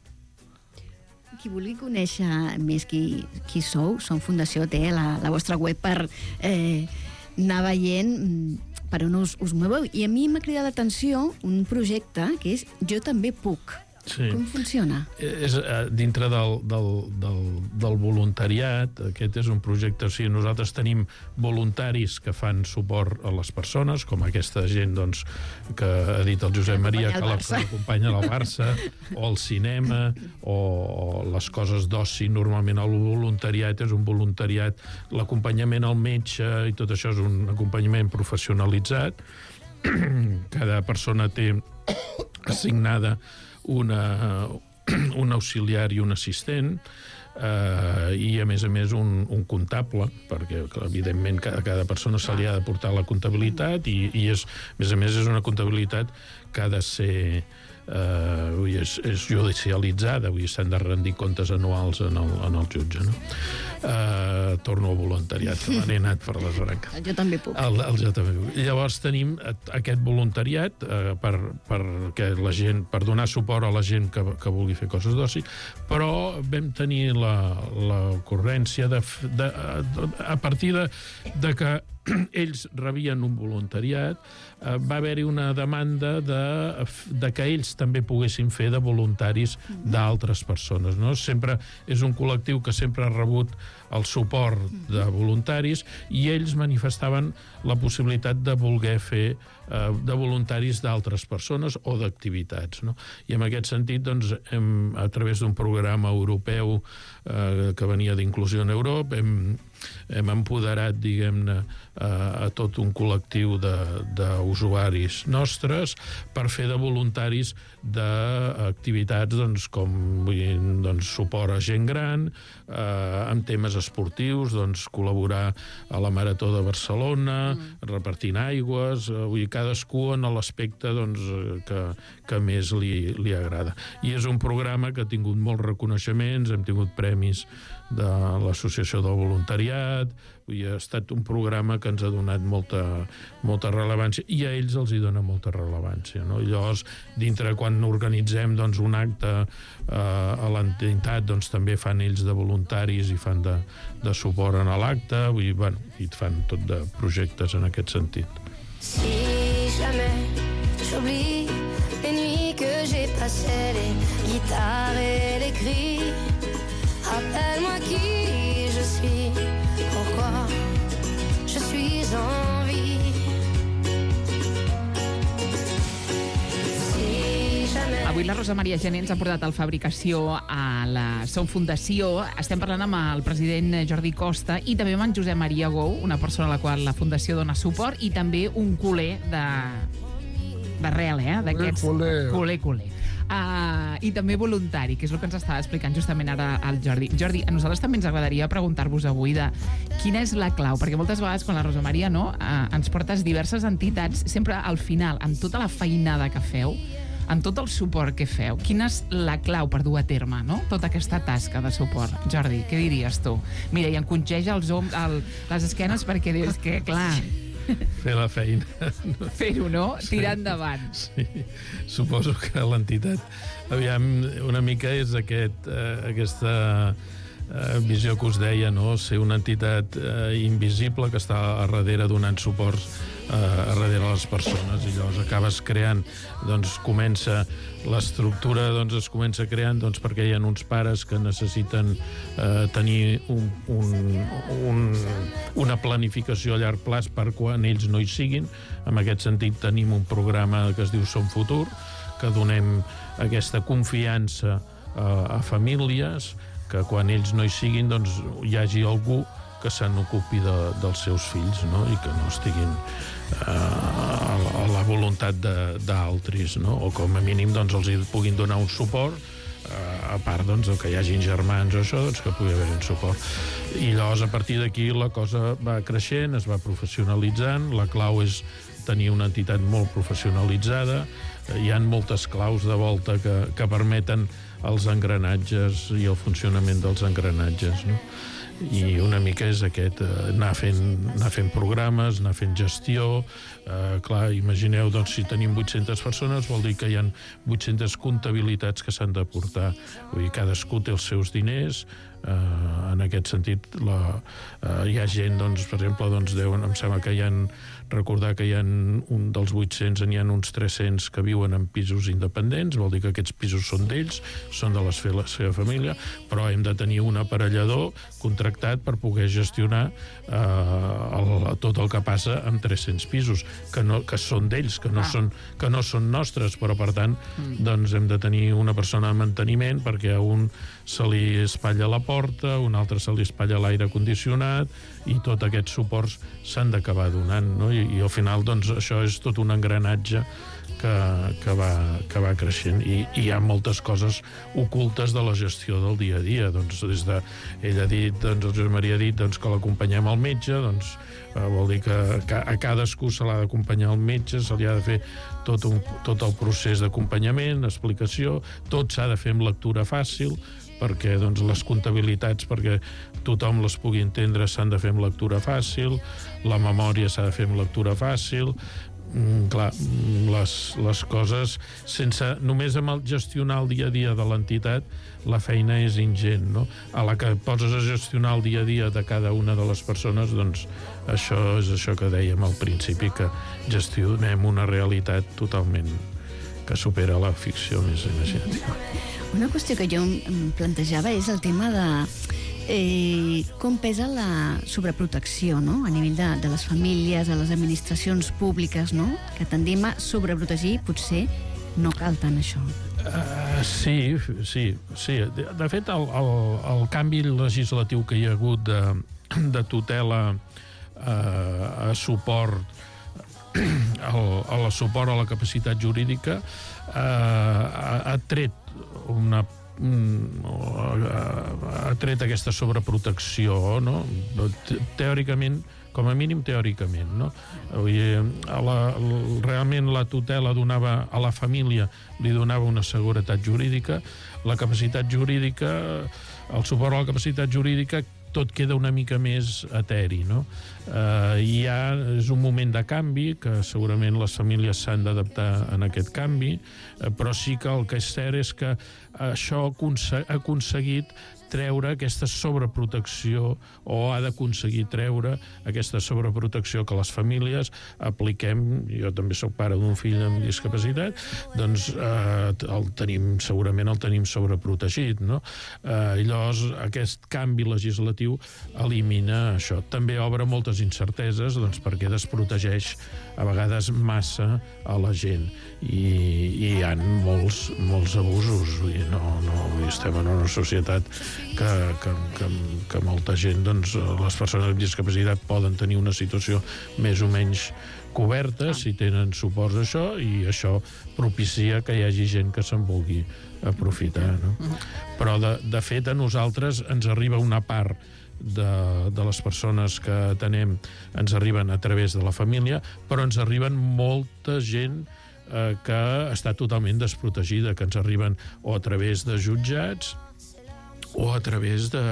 Qui vulgui conèixer més qui, qui sou, Som Fundació té la, la vostra web per eh, anar veient per on us, us moveu. I a mi m'ha cridat l'atenció un projecte que és Jo també puc. Sí. Com funciona? És eh, dintre del, del, del, del voluntariat. Aquest és un projecte, o sigui, nosaltres tenim voluntaris que fan suport a les persones, com aquesta gent doncs, que ha dit el Josep Maria, que l'acompanya al Barça, o al cinema, o, o les coses d'oci. Normalment el voluntariat és un voluntariat, l'acompanyament al metge i tot això és un acompanyament professionalitzat. Cada persona té assignada una, un auxiliar i un assistent, eh, i a més a més un, un comptable, perquè evidentment cada, cada persona se li ha de portar la comptabilitat i, i és, a més a més és una comptabilitat que ha de ser eh, vull dir, és, és judicialitzada, vull dir, s'han de rendir comptes anuals en el, en el jutge, no? Eh, torno al voluntariat, que m'han anat per les branques. Jo també puc. El, el jo també puc. Llavors tenim aquest voluntariat eh, per, per, que la gent, per donar suport a la gent que, que vulgui fer coses d'oci, però vam tenir l'ocurrència de, de, de, a partir de, de que ells rebien un voluntariat, eh, va haver-hi una demanda de, de que ells també poguessin fer de voluntaris d'altres persones, no? Sempre és un col·lectiu que sempre ha rebut el suport de voluntaris i ells manifestaven la possibilitat de voler fer eh, de voluntaris d'altres persones o d'activitats, no? I en aquest sentit, doncs, hem, a través d'un programa europeu eh, que venia d'Inclusió en Europa, hem, hem empoderat, diguem-ne, a, a tot un col·lectiu d'usuaris nostres per fer de voluntaris d'activitats doncs, com vull dir, doncs, suport a gent gran, eh, amb temes esportius, doncs, col·laborar a la Marató de Barcelona, mm. repartint aigües, eh, vull dir, cadascú en l'aspecte doncs, que, que més li, li agrada. I és un programa que ha tingut molts reconeixements, hem tingut premis de l'Associació del Voluntariat, vull dir, ha estat un programa que ens ha donat molta, molta rellevància i a ells els hi dona molta rellevància, no? I llavors, dintre quan organitzem doncs, un acte eh, a l'entitat, doncs, també fan ells de voluntaris i fan de, de suport en l'acte, vull dir, bueno, i fan tot de projectes en aquest sentit. Si jamais j'oublie les nuits que j'ai passées, les guitares et les cris, rappelle-moi qui je suis, pourquoi je suis en vie. Si jamais... Avui la Rosa Maria Gené ens ha portat al Fabricació a la Som Fundació. Estem parlant amb el president Jordi Costa i també amb en Josep Maria Gou, una persona a la qual la Fundació dona suport, i també un culer de d'arrel, eh? D'aquests... Culer, culer. Culer. Uh, I també voluntari, que és el que ens estava explicant justament ara el Jordi. Jordi, a nosaltres també ens agradaria preguntar-vos avui de quina és la clau, perquè moltes vegades quan la Rosa Maria no, uh, ens portes diverses entitats, sempre al final, amb tota la feinada que feu, amb tot el suport que feu, quina és la clau per dur a terme, no?, tota aquesta tasca de suport? Jordi, què diries tu? Mira, i encongeja els om, el, les esquenes perquè dius que, clar... Fer la feina. Fer-ho, no? Tirar endavant. Sí. Suposo que l'entitat, aviam, una mica és aquest, eh, aquesta eh, visió que us deia, no? Ser una entitat eh, invisible que està a darrere donant suports eh, a darrere les persones, i llavors acabes creant, doncs comença l'estructura, doncs es comença creant doncs, perquè hi ha uns pares que necessiten eh, tenir un, un, un, una planificació a llarg plaç per quan ells no hi siguin. En aquest sentit tenim un programa que es diu Som Futur, que donem aquesta confiança eh, a famílies, que quan ells no hi siguin doncs, hi hagi algú que se n'ocupi de, dels seus fills, no? I que no estiguin eh, a, a la voluntat d'altres, no? O com a mínim doncs, els hi puguin donar un suport, eh, a part doncs, que hi hagin germans o això, doncs, que pugui haver un suport. I llavors, a partir d'aquí, la cosa va creixent, es va professionalitzant, la clau és tenir una entitat molt professionalitzada, hi ha moltes claus de volta que, que permeten els engranatges i el funcionament dels engranatges, no? I una mica és aquest, anar fent, anar fent programes, anar fent gestió. Eh, clar, imagineu, doncs, si tenim vuit-centes persones, vol dir que hi ha vuit-centes comptabilitats que s'han de portar. Vull dir, cadascú té els seus diners. Eh, en aquest sentit, la, eh, hi ha gent, doncs, per exemple, doncs, deuen, em sembla que hi ha, recordar que hi ha un dels vuit-cents, n'hi ha uns tres-cents que viuen en pisos independents, vol dir que aquests pisos són d'ells, són de la seva, la seva família, però hem de tenir un aparellador contractat per poder gestionar eh, el, tot el que passa amb tres-cents pisos, que, no, que són d'ells, que, no Ah. són, que no són nostres, però per tant doncs hem de tenir una persona de manteniment perquè a un se li espatlla la porta, a un altre se li espatlla l'aire condicionat, i tots aquests suports s'han d'acabar donant, no? I, i al final doncs, això és tot un engranatge que, que, va, que va creixent, i, i hi ha moltes coses ocultes de la gestió del dia a dia. Doncs, des de, ell ha dit, doncs, el Josep Maria ha dit doncs, que l'acompanyem al metge, doncs, eh, vol dir que a cadascú se l'ha d'acompanyar al metge, se li ha de fer tot, un, tot el procés d'acompanyament, explicació, tot s'ha de fer amb lectura fàcil, perquè doncs, les comptabilitats, perquè tothom les pugui entendre, s'han de fer amb lectura fàcil, la memòria s'ha de fer amb lectura fàcil. Mm, clar, les, les coses, sense, només amb el gestionar el dia a dia de l'entitat, la feina és ingent, no? A la que poses a gestionar el dia a dia de cada una de les persones, doncs això és això que dèiem al principi, que gestionem una realitat totalment que supera la ficció més imaginativa. Una qüestió que jo em plantejava és el tema de eh, com pesa la sobreprotecció, no?, a nivell de, de les famílies, de les administracions públiques, no?, que tendim a sobreprotegir, potser no cal tant això. Uh, sí, sí, sí. De, de fet, el, el, el canvi legislatiu que hi ha hagut de, de tutela uh, a suport el, a la suport a la capacitat jurídica eh, ha, ha tret una ha tret aquesta sobreprotecció, no? Teòricament, com a mínim teòricament, no? Vull dir, a la, realment la tutela donava a la família, li donava una seguretat jurídica, la capacitat jurídica, el suport a la capacitat jurídica, tot queda una mica més eteri, no? Eh, i ja és un moment de canvi, que segurament les famílies s'han d'adaptar en aquest canvi, eh, però sí que el que és cert és que això ha aconseguit treure aquesta sobreprotecció, o ha d'aconseguir treure aquesta sobreprotecció que les famílies apliquem. Jo també soc pare d'un fill amb discapacitat, doncs eh, el tenim, segurament el tenim sobreprotegit, no? Eh, i llavors aquest canvi legislatiu elimina això. També obre moltes incerteses, doncs, perquè desprotegeix a vegades massa a la gent, i, i hi ha molts, molts abusos. Vull dir, no, no, estem en una societat que, que, que, que molta gent, doncs, les persones amb discapacitat poden tenir una situació més o menys coberta, si tenen suports a això, i això propicia que hi hagi gent que se'n vulgui aprofitar, no? Però, de, de fet, a nosaltres ens arriba una part de, de les persones que atenem, ens arriben a través de la família, però ens arriben molta gent eh, que està totalment desprotegida, que ens arriben o a través de jutjats o a través de,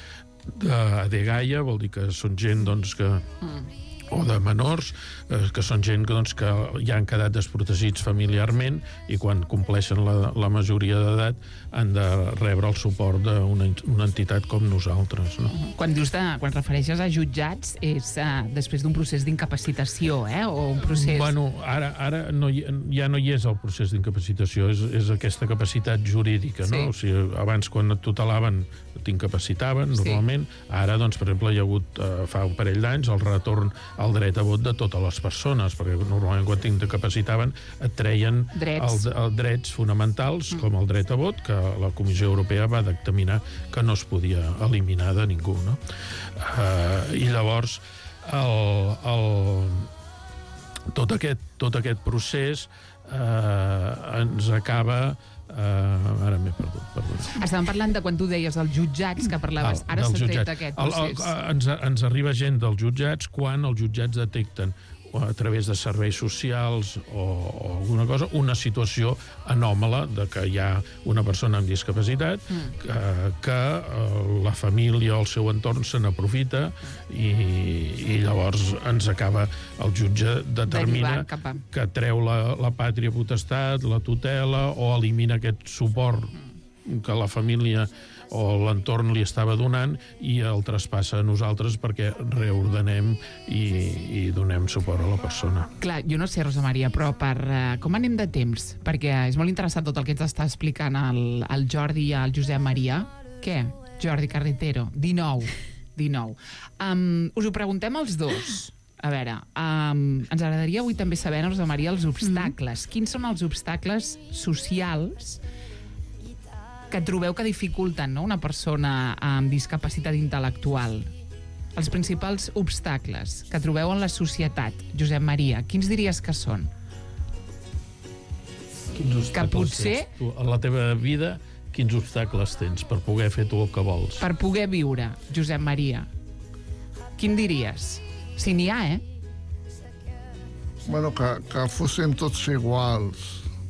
de Adegaia, vol dir que són gent, doncs, que... o de menors, eh, que són gent que, doncs, que ja han quedat desprotegits familiarment, i quan compleixen la, la majoria d'edat han de rebre el suport d'una una entitat com nosaltres, no? Quan dius de, quan refereixes a jutjats, és uh, després d'un procés d'incapacitació, eh? O un procés... Bueno, ara, ara no hi, ja no hi és el procés d'incapacitació, és, és aquesta capacitat jurídica, no? Sí. O sigui, abans, quan et tutelaven, t'incapacitaven, normalment. Sí. Ara, doncs, per exemple, hi ha hagut, eh, fa un parell d'anys, el retorn el dret a vot de totes les persones, perquè normalment quan t'incapacitaven et treien Drets. el, el drets fonamentals, mm. com el dret a vot, que la Comissió Europea va dictaminar que no es podia eliminar de ningú, no? Uh, I llavors, el, el, tot, aquest, tot aquest procés uh, ens acaba... Uh, ara m'he perdut, perdut. Estàvem parlant de quan tu deies els jutjats que parlaves. Ara s'ha tret aquest procés. El, el, ens, ens arriba gent dels jutjats quan els jutjats detecten a través de serveis socials o, o alguna cosa, una situació anòmala de que hi ha una persona amb discapacitat mm. que, que la família o el seu entorn se n'aprofita i, i llavors ens acaba el jutge determina a... que treu la, la pàtria potestat, la tutela o elimina aquest suport que la família o l'entorn li estava donant i el traspassa a nosaltres perquè reordenem i, i donem suport a la persona. Clar, jo no sé, Rosa Maria, però per, uh, com anem de temps? Perquè és molt interessant tot el que ens està explicant el, el Jordi i el Josep Maria. Què? Jordi Carretero, dinou. dinou. Um, us ho preguntem els dos. A veure, um, ens agradaria avui també saber, Rosa Maria, els obstacles. Mm. Quins són els obstacles socials que trobeu que dificulten, no?, una persona amb discapacitat intel·lectual? Els principals obstacles que trobeu en la societat, Josep Maria, quins diries que són? Quins obstacles que potser... tens tu a la teva vida, quins obstacles tens per poder fer tu el que vols? Per poder viure, Josep Maria. Quin diries? Si n'hi ha, eh? Bueno, que, que fóssim tots iguals.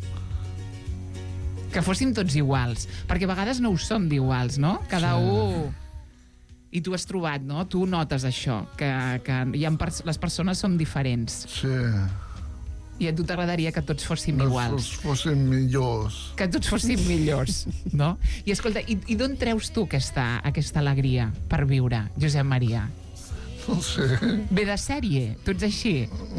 Que fóssim tots iguals. Perquè a vegades no ho som d'iguals, no? Cada sí. un... I tu has trobat, no? Tu notes això, que, que hi ha pers les persones són diferents. Sí. I a tu t'agradaria que tots fóssim iguals. Que tots fóssim millors. Que tots fóssim millors, no? I escolta, i, i d'on treus tu aquesta, aquesta alegria per viure, Josep Maria? No sé. Ve de sèrie? Tu ets així?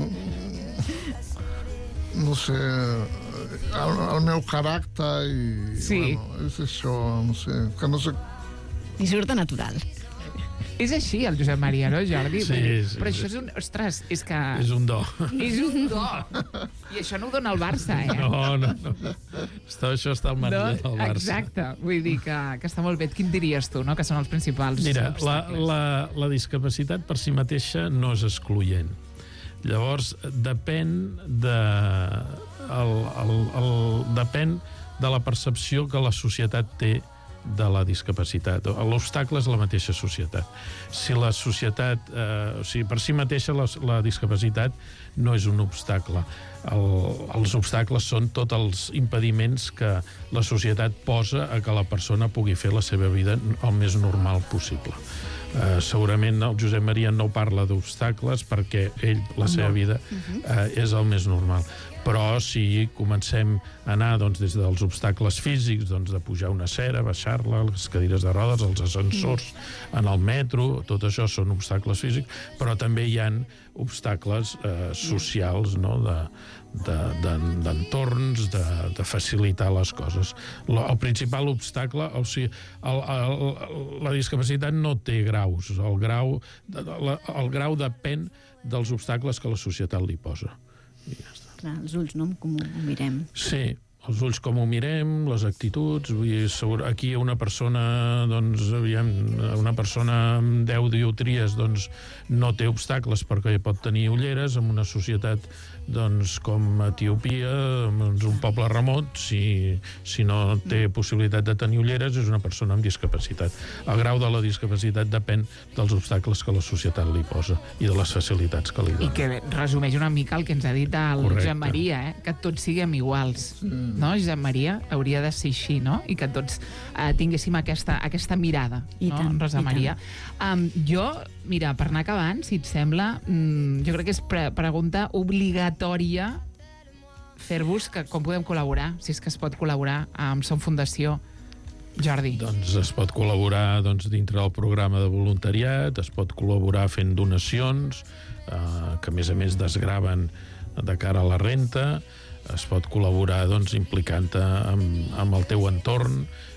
No sé... El, el meu caràcter i... Sí. Bueno, és això, no sé, que no sé... I surt natural. És així, el Josep Maria, no, Jordi? Sí, sí. Però això és un... Ostres, és que... És un do. És un do. I això no ho dona el Barça, eh? No, no, no. Està, això està al marge no, del Barça. Exacte. Vull dir que, que està molt bé. Quin diries tu, no?, que són els principals Mira, la, obstacles? la, la discapacitat per si mateixa no és excloent. Llavors, depèn de... El, el, el, depèn de la percepció que la societat té de la discapacitat. L'obstacle és la mateixa societat. Si la societat, eh, o sigui, per si mateixa la, la discapacitat no és un obstacle. El, els obstacles són tots els impediments que la societat posa a que la persona pugui fer la seva vida el més normal possible. Uh, segurament el Josep Maria no parla d'obstacles perquè ell, la seva no. vida, uh, és el més normal. Però si comencem a anar doncs, des dels obstacles físics, doncs, de pujar una cera, baixar-la, les cadires de rodes, els ascensors, mm. en el metro, tot això són obstacles físics, però també hi ha obstacles eh, socials, no?, de, d'entorns, de, de, de facilitar les coses. El principal obstacle, o sigui, el, el, la discapacitat no té graus. El grau, el, el grau depèn dels obstacles que la societat li posa. I ja està. Clar, els ulls, no?, com ho mirem. Sí, els ulls com ho mirem, les actituds. Vull dir, segur, aquí una persona, doncs, aviam, una persona amb deu dioptries, doncs, no té obstacles perquè pot tenir ulleres. En una societat, doncs, com Etiòpia, doncs, un poble remot, si, si no té possibilitat de tenir ulleres, és una persona amb discapacitat. El grau de la discapacitat depèn dels obstacles que la societat li posa i de les facilitats que li dona. I que resumeix una mica el que ens ha dit el Correcte. Josep Maria, eh? Que tots siguem iguals. Mm. No, Josep Maria? Hauria de ser així, no? I que tots eh, tinguéssim aquesta, aquesta mirada, I no, tant, Rosa i Maria? Um, jo, mira, per anar acabant, si et sembla, mm, jo crec que és pre pregunta obligatòria fer-vos que com podem col·laborar, si és que es pot col·laborar amb Som Fundació. Jordi. Doncs es pot col·laborar doncs, dintre del programa de voluntariat, es pot col·laborar fent donacions, eh, que a més a més desgraven de cara a la renta, es pot col·laborar doncs, implicant-te amb, amb el teu entorn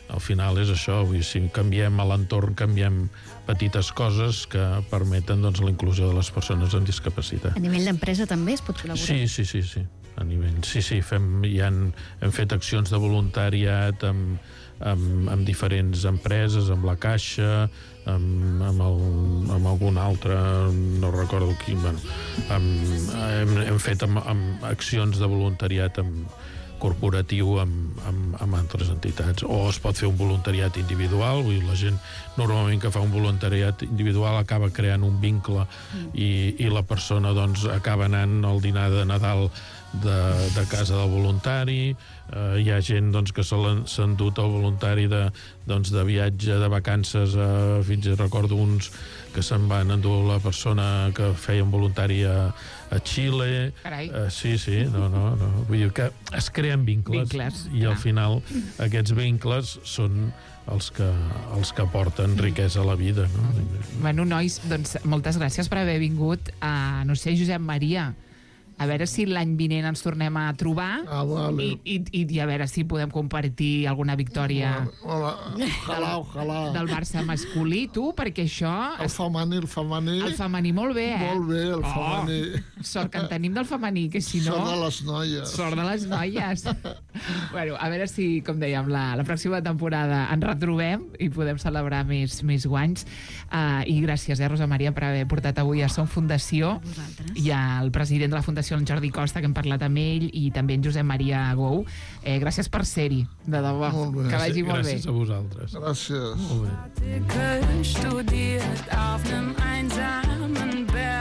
al final és això, vull dir, si canviem a l'entorn, canviem petites coses que permeten doncs, la inclusió de les persones amb discapacitat. A nivell d'empresa també es pot col·laborar? Sí, sí, sí, sí. A nivell, sí, sí, fem, ja han, hem fet accions de voluntariat amb, amb, amb diferents empreses, amb la Caixa, amb, amb, el, amb algun altre, no recordo qui, bueno, amb, hem, hem fet amb, amb accions de voluntariat amb, corporatiu amb, amb, amb altres entitats, o es pot fer un voluntariat individual, vull dir, la gent normalment que fa un voluntariat individual acaba creant un vincle i, i la persona doncs acaba anant al dinar de Nadal de, de casa del voluntari. Eh, hi ha gent doncs, que s'han dut el voluntari de, doncs, de viatge, de vacances, eh, fins i recordo uns que se'n van endur la persona que feia un voluntari a, a Xile. Eh, sí, sí, no, no, no. Vull dir que es creen vincles, Vincles, i al clar. final aquests vincles són els que, els que porten riquesa a la vida, no? Bueno, nois, doncs moltes gràcies per haver vingut a, no sé, Josep Maria. A veure si l'any vinent ens tornem a trobar ah, vale. i, i, i a veure si podem compartir alguna victòria Hola, ojalà, ojalà. del Barça masculí, tu, perquè això... El femení, el femení... El femení molt bé, eh? Molt bé, el oh, femení. Sort que en tenim del femení, que si no... Sort de les noies. Sort de les noies. Bueno, a veure si, com dèiem, la, la pròxima temporada ens retrobem i podem celebrar més, més guanys. Uh, I gràcies, eh, Rosa Maria, per haver portat avui a Som Fundació i al president de la Fundació, en Jordi Costa, que hem parlat amb ell, i també en Josep Maria Gou. Eh, gràcies per ser-hi, de debò. Que vagi molt bé. Gràcies a vosaltres. Gràcies. Molt bé. Studiert auf nem einsamen Berg.